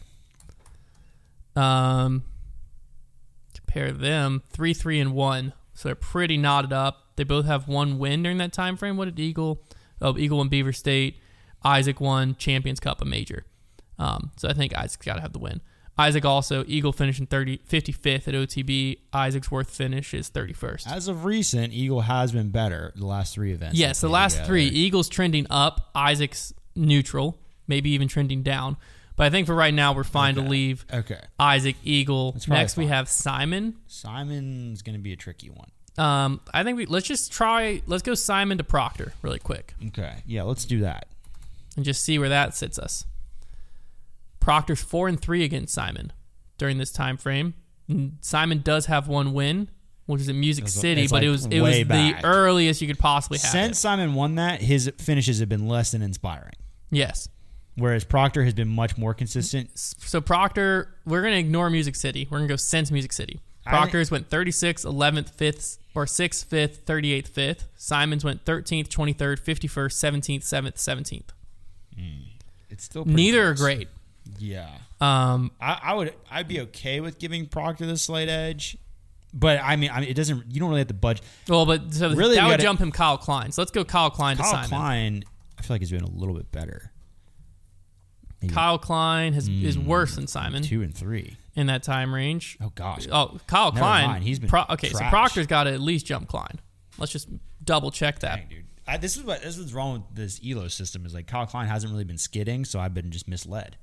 Um, compare them three three and one, so they're pretty knotted up. They both have one win during that time frame. What did Eagle? Oh, Eagle won Beaver State. Isaac won Champions Cup, a major. Um, so I think Isaac's got to have the win. Isaac also, Eagle finishing thirty, fifty-fifth at O T B. Isaac's worth finish is thirty-first. As of recent, Eagle has been better the last three events. Yes, they the played last together. three. Eagle's trending up. Isaac's neutral, maybe even trending down. But I think for right now, we're fine Okay. to leave Okay. Isaac, Eagle. That's probably Next, we fine. have Simon. Simon's going to be a tricky one. Um, I think we let's just try. Let's go Simon to Proctor really quick Okay. Yeah, let's do that. and just see where that sits us. Proctor's four and three against Simon during this time frame. N- Simon does have one win, which is at Music It's City, like but it was it was way the back. earliest you could possibly have Since it. Simon won that, his finishes have been less than inspiring. Yes. Whereas Proctor has been much more consistent. So Proctor, we're going to ignore Music City. We're going to go since Music City. I- Proctor's went thirty-sixth, eleventh, fifth, or sixth, fifth, thirty-eighth, fifth. Simon's went thirteenth, twenty-third, fifty-first, seventeenth, seventh, seventeenth. It's still pretty Neither are close. great. Yeah. Um, I, I would I'd be okay with giving Proctor the slight edge. But I mean I mean it doesn't you don't really have to budge. well, but so Really, that we would gotta- jump him Kyle Klein. So let's go Kyle Klein to Kyle Simon. Klein, I feel like he's doing a little bit better. Maybe Kyle Klein has, is worse than Simon two and three. in that time range. Oh gosh. Oh, Kyle Never Klein. mind. He's been Pro- okay, so trash. Proctor's got to at least jump Klein. Let's just double check that. Dang, dude. I, this is what this is wrong with this E L O system is like Kyle Klein hasn't really been skidding, so I've been just misled.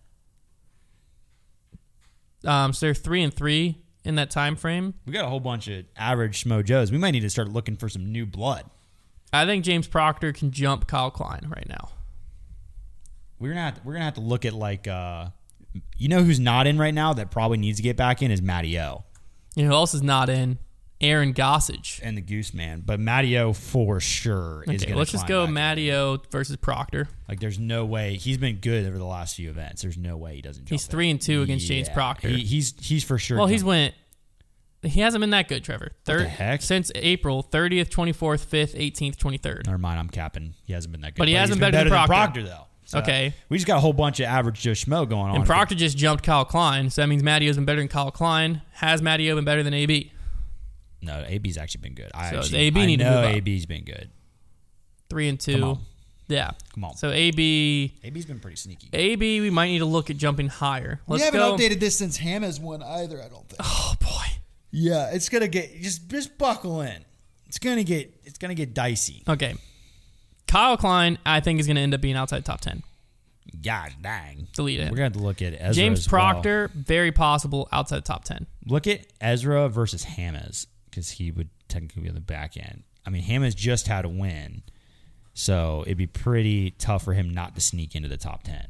Um, so they're three and three in that time frame. We got a whole bunch of average Schmo Joes. We might need to start looking for some new blood. I think James Proctor can jump Kyle Klein right now. We're gonna have to, we're gonna have to look at like uh, you know who's not in right now that probably needs to get back in is Matty O You know who else is not in? Aaron Gossage. and the Goose Man, but Matty O for sure is Okay, gonna. let's just climb go back in. Matteo versus Proctor. Like, there's no way he's been good over the last few events. There's no way he doesn't. Jump He's in. three and two against James Proctor. He, he's he's for sure. Well, he's jumping. went. He hasn't been that good, Trevor. the heck? Since April thirtieth, twenty-fourth, fifth, eighteenth, twenty-third. Never mind, I'm capping. He hasn't been that good. But he he's hasn't been been better than Proctor. though. So Okay. we just got a whole bunch of average Joe Schmo going on. And Proctor just jumped Kyle Klein, so that means Mattio's been better than Kyle Klein. Has Mattio been better than A B? No, A B's actually been good. I So actually, A B I need to know move up. A B's been good. Three and two. Come on. Yeah. Come on. So A B, A B's been pretty sneaky. A B, we might need to look at jumping higher. Let's we haven't go. updated this since Ham has won either, I don't think. Oh boy. Yeah, it's gonna get just just buckle in. It's gonna get it's gonna get dicey. Okay. Kyle Klein, I think, is going to end up being outside top ten. God dang. Delete it. We're gonna have to look at Ezra James as well. Proctor, very possible outside top ten. Look at Ezra versus Hamas because he would technically be on the back end. I mean, Hamas just had a win, so it'd be pretty tough for him not to sneak into the top ten.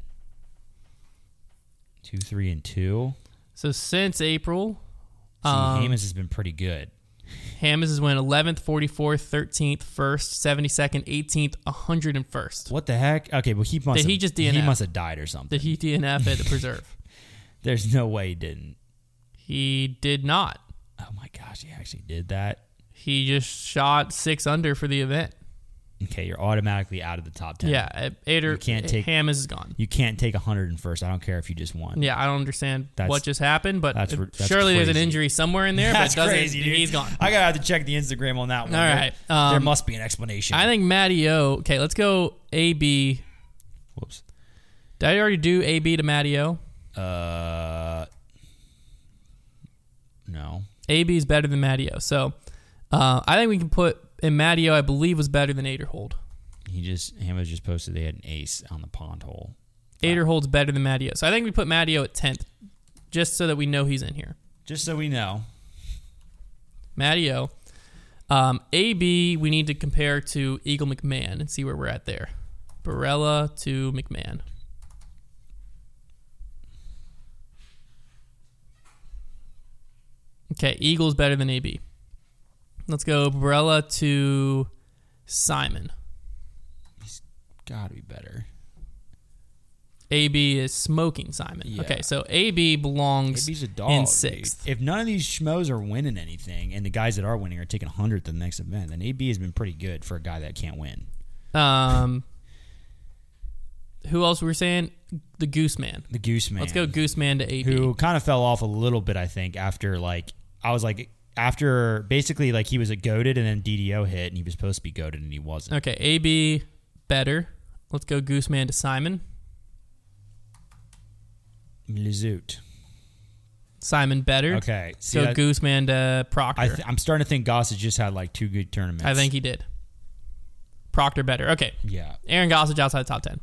Two, three, and two. So since April, See, um, Hamas has been pretty good. Hamas has won eleventh, forty-fourth, thirteenth, first, seventy-second, eighteenth, one hundred first. What the heck? Okay, well he must. Did have, he just D N F? He must have died or something. Did he D N F at the preserve? There's no way he didn't. He did not. Oh my gosh, he actually did that. He just shot six under for the event. Okay, you're automatically out of the top ten. Yeah, Ader, You can't take- Hamas is gone. You can't take one hundred first. I don't care if you just won. Yeah, I don't understand That's- what just happened, but that's- it- that's surely there's an crazy. injury somewhere in there. That's but it doesn't, crazy, dude. He's gone. I gotta have to check the Instagram on that one. All There- right, there um, must be an explanation. I think Matty O. Okay, let's go A B. Whoops. Did I already do A B to Matty O? Uh, no. A B is better than Matteo. So uh, I think we can put, and Matteo, I believe, was better than Aderhold. He just, Hamo just posted they had an ace on the pond hole. Aderhold's better than Matteo. So I think we put Matteo at tenth, just so that we know he's in here. Just so we know. Matteo. Um, A B, we need to compare to Eagle McMahon and see where we're at there. Barella to McMahon. Okay, Eagle's better than A B. Let's go Barella to Simon. He's got to be better. A B is smoking Simon. Yeah. Okay, so A B belongs A B's a dog, in sixth. Dude. If none of these schmoes are winning anything, and the guys that are winning are taking one hundredth to the next event, then A B has been pretty good for a guy that can't win. Um, who else were we saying? The Gooseman. The Gooseman. Let's go Gooseman to A B. Who kind of fell off a little bit, I think, after, like, I was like, after basically, like, he was a goated and then D D O hit, and he was supposed to be goated, and he wasn't. Okay, A B better. Let's go Gooseman to Simon. Lizoot. Simon better. Okay. So that, Gooseman to Proctor. I th- I'm starting to think Gossage just had like two good tournaments. I think he did. Proctor better. Okay. Yeah. Aaron Gossage outside the top ten.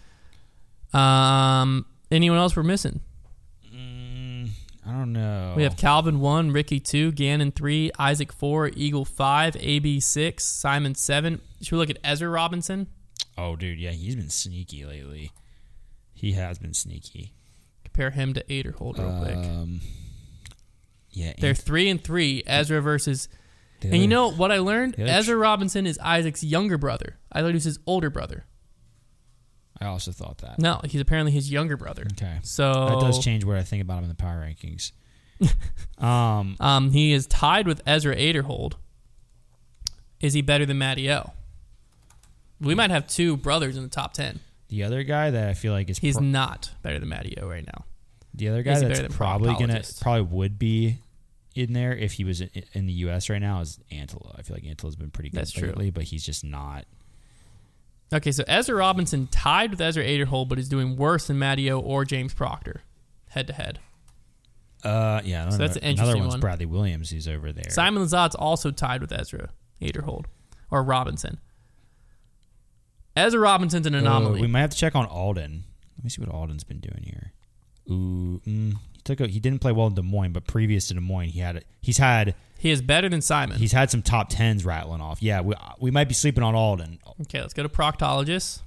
Um, anyone else we're missing? Mm, I don't know. We have Calvin one, Ricky two, Gannon three, Isaac four, Eagle five, A B six, Simon seven. Should we look at Ezra Robinson? Oh, dude, yeah, he's been sneaky lately. He has been sneaky. Compare him to Aderhold real quick. Um, yeah, they're Ant- three and three. Ezra versus, and you know what I learned? Ezra Robinson is Isaac's younger brother. I thought he was his older brother. I also thought that. No, he's apparently his younger brother. Okay, so that does change what I think about him in the power rankings. um, um, he is tied with Ezra Aderhold. Is he better than Matteo? We might have two brothers in the top ten. The other guy that I feel like is he's pro- not better than Matteo right now. The other guy that's probably gonna probably would be in there if he was in, in the U S right now is Antela. I feel like Antela's been pretty good That's lately, true. but he's just not. Okay, so Ezra Robinson tied with Ezra Aderhold, but is doing worse than Matteo or James Proctor, head to head. Uh, yeah. So that's an interesting another one's one. Bradley Williams, who's over there. Simon Lazat's also tied with Ezra Aderhold or Robinson. Ezra Robinson's an anomaly. Uh, we might have to check on Alden. Let me see what Alden's been doing here. Ooh, mm, he took a, he didn't play well in Des Moines, but previous to Des Moines, he had a, he's had he is better than Simon. He's had some top tens rattling off. Yeah, we we might be sleeping on Alden. Okay, let's go to Proctologist.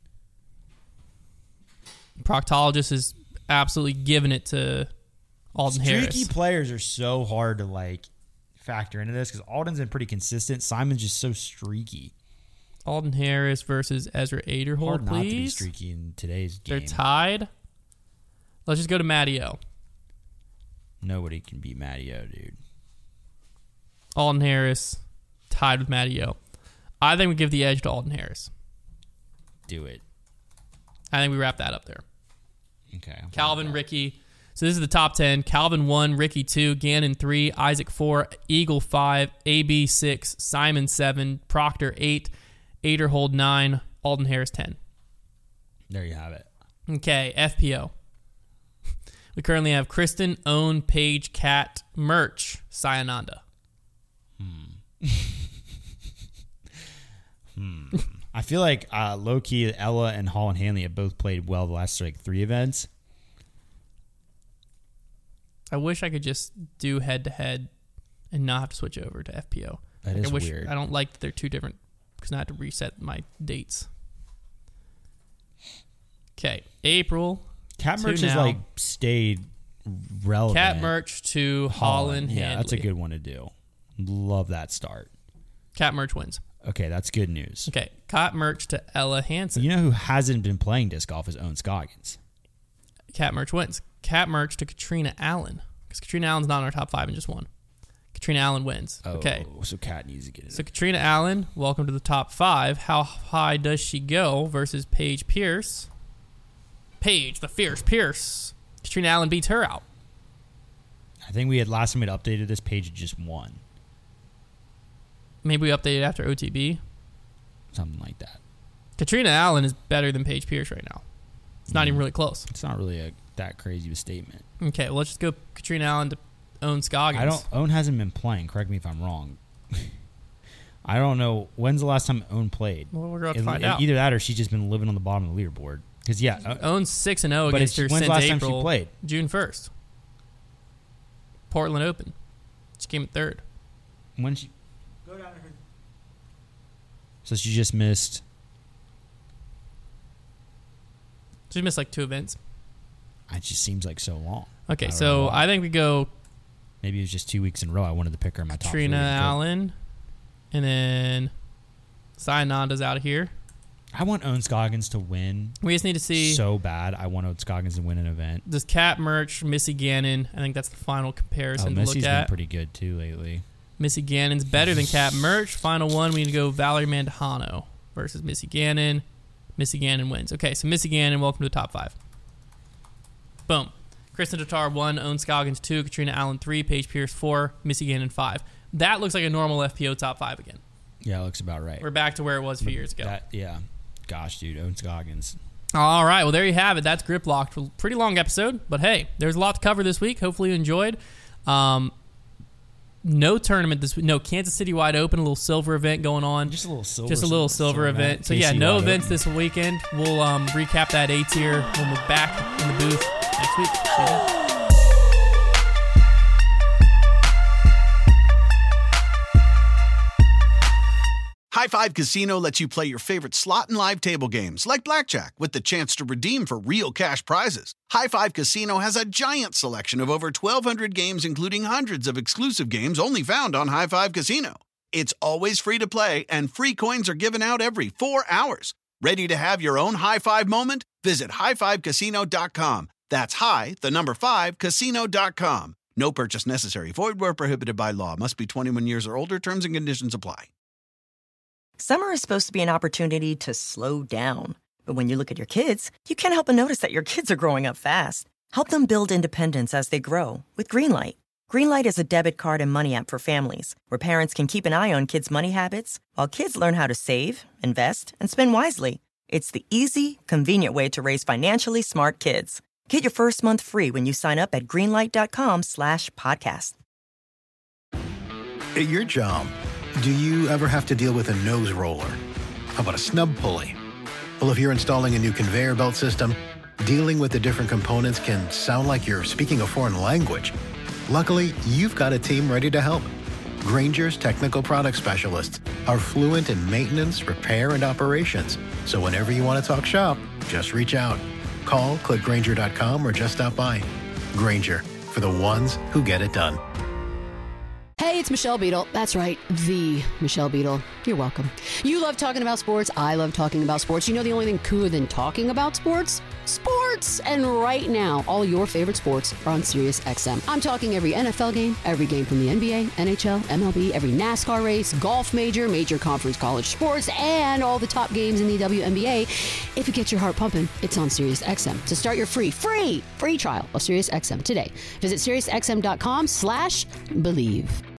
Proctologist is absolutely giving it to Alden Streaky Harris. Streaky players are so hard to like factor into this because Alden's been pretty consistent. Simon's just so streaky. Alden Harris versus Ezra Aderhold, Hard not please. to be streaky in today's game. They're tied. Let's just go to Matteo. Nobody can beat Matteo, dude. Alden Harris tied with Matteo. I think we give the edge to Alden Harris. Do it. I think we wrap that up there. Okay. I'm Calvin, Ricky. So this is the top ten. Calvin one, Ricky two, Gannon three, Isaac four, Eagle five, A B six, Simon seven, Proctor eight, Aderhold nine, Alden Harris ten. There you have it. Okay, F P O. We currently have Kristen, Own, Paige, Cat, Merch, Sayananda. Hmm. hmm. I feel like uh, low-key Ella and Hall and Hanley have both played well the last like three events. I wish I could just do head-to-head and not have to switch over to F P O. That like is I wish, weird. I don't like that they're two different because I have to reset my dates. Okay, April. Cat Merch to has now. like stayed relevant. Cat Merch to Holland. Yeah, Handley. that's a good one to do. Love that start. Cat Merch wins. Okay, that's good news. Okay, Cat Merch to Ella Hansen. You know who hasn't been playing disc golf is Owen Scoggins. Cat Merch wins. Cat Merch to Katrina Allen because Katrina Allen's not in our top five and just won. Katrina Allen wins. Oh, okay, so Cat needs to get it. so Katrina Allen, welcome to the top five. How high does she go versus Paige Pierce? Paige, the fierce Pierce. Katrina Allen beats her out. I think we had last time we had updated this page had just won. Maybe we update it after O T B. Something like that. Katrina Allen is better than Paige Pierce right now. It's not Mm. even really close. It's not really a, that crazy of a statement. Okay, well, let's just go Katrina Allen to Owen Scoggins. I don't. Owen hasn't been playing. Correct me if I'm wrong. I don't know when's the last time Owen played. Well, we're going to it, find it, out. Either that or she's just been living on the bottom of the leaderboard. Because yeah, uh, Owen's six and zero but against her when's since the last April. time she played? June first. Portland Open. She came in third. When she go down to her. So she just missed. She missed like two events. It just seems like so long. Okay, I don't know so why. I think we go Maybe it was just two weeks in a row. I wanted to pick her in my top Trina three. Allen, and then Sayananda's out of here. I want Owen Scoggins to win. We just need to see so bad. I want Owen Scoggins to win an event. Does Kat Merch, Missy Gannon? I think that's the final comparison Oh, to Missy's look been at. pretty good too lately. Missy Gannon's better than Kat Merch. Final one, we need to go Valerie Mandujano versus Missy Gannon. Missy Gannon wins. Okay, so Missy Gannon, welcome to the top five. Boom. Kristen Tatar one, Owen Scoggins two, Katrina Allen three, Paige Pierce four, Missy Gannon five. That looks like a normal F P O top five again. Yeah, it looks about right. We're back to where it was a few years ago. That, yeah. Gosh, dude, Owen Scoggins. All right, well, there you have it. That's Grip Locked. Pretty long episode, but hey, there's a lot to cover this week. Hopefully you enjoyed. Um, no tournament this week. No, Kansas City Wide Open, a little silver event going on. Just a little silver. Just a little silver event. So yeah, no events this weekend. We'll um, recap that A tier when we're back in the booth next week. See you then. High Five Casino lets you play your favorite slot and live table games like blackjack with the chance to redeem for real cash prizes. High Five Casino has a giant selection of over twelve hundred games, including hundreds of exclusive games only found on High Five Casino. It's always free to play, and free coins are given out every four hours. Ready to have your own High Five moment? Visit high five casino dot com. That's high, the number five, casino dot com. No purchase necessary. Void where prohibited by law. Must be twenty-one years or older. Terms and conditions apply. Summer is supposed to be an opportunity to slow down. But when you look at your kids, you can't help but notice that your kids are growing up fast. Help them build independence as they grow with Greenlight. Greenlight is a debit card and money app for families where parents can keep an eye on kids' money habits while kids learn how to save, invest, and spend wisely. It's the easy, convenient way to raise financially smart kids. Get your first month free when you sign up at greenlight.com slash podcast. At your job, do you ever have to deal with a nose roller? How about a snub pulley? Well, if you're installing a new conveyor belt system, dealing with the different components can sound like you're speaking a foreign language. Luckily, you've got a team ready to help. Grainger's technical product specialists are fluent in maintenance, repair, and operations. So whenever you want to talk shop, just reach out. Call, click Grainger dot com, or just stop by. Grainger, for the ones who get it done. Hey, it's Michelle Beadle. That's right, the Michelle Beadle. You're welcome. You love talking about sports. I love talking about sports. You know the only thing cooler than talking about sports? Sports! And right now, all your favorite sports are on Sirius X M. I'm talking every N F L game, every game from the N B A, N H L, M L B, every NASCAR race, golf major, major conference college sports, and all the top games in the W N B A. If it gets your heart pumping, it's on Sirius X M. To start your free, free, free trial of Sirius X M today, visit SiriusXM.com slash believe.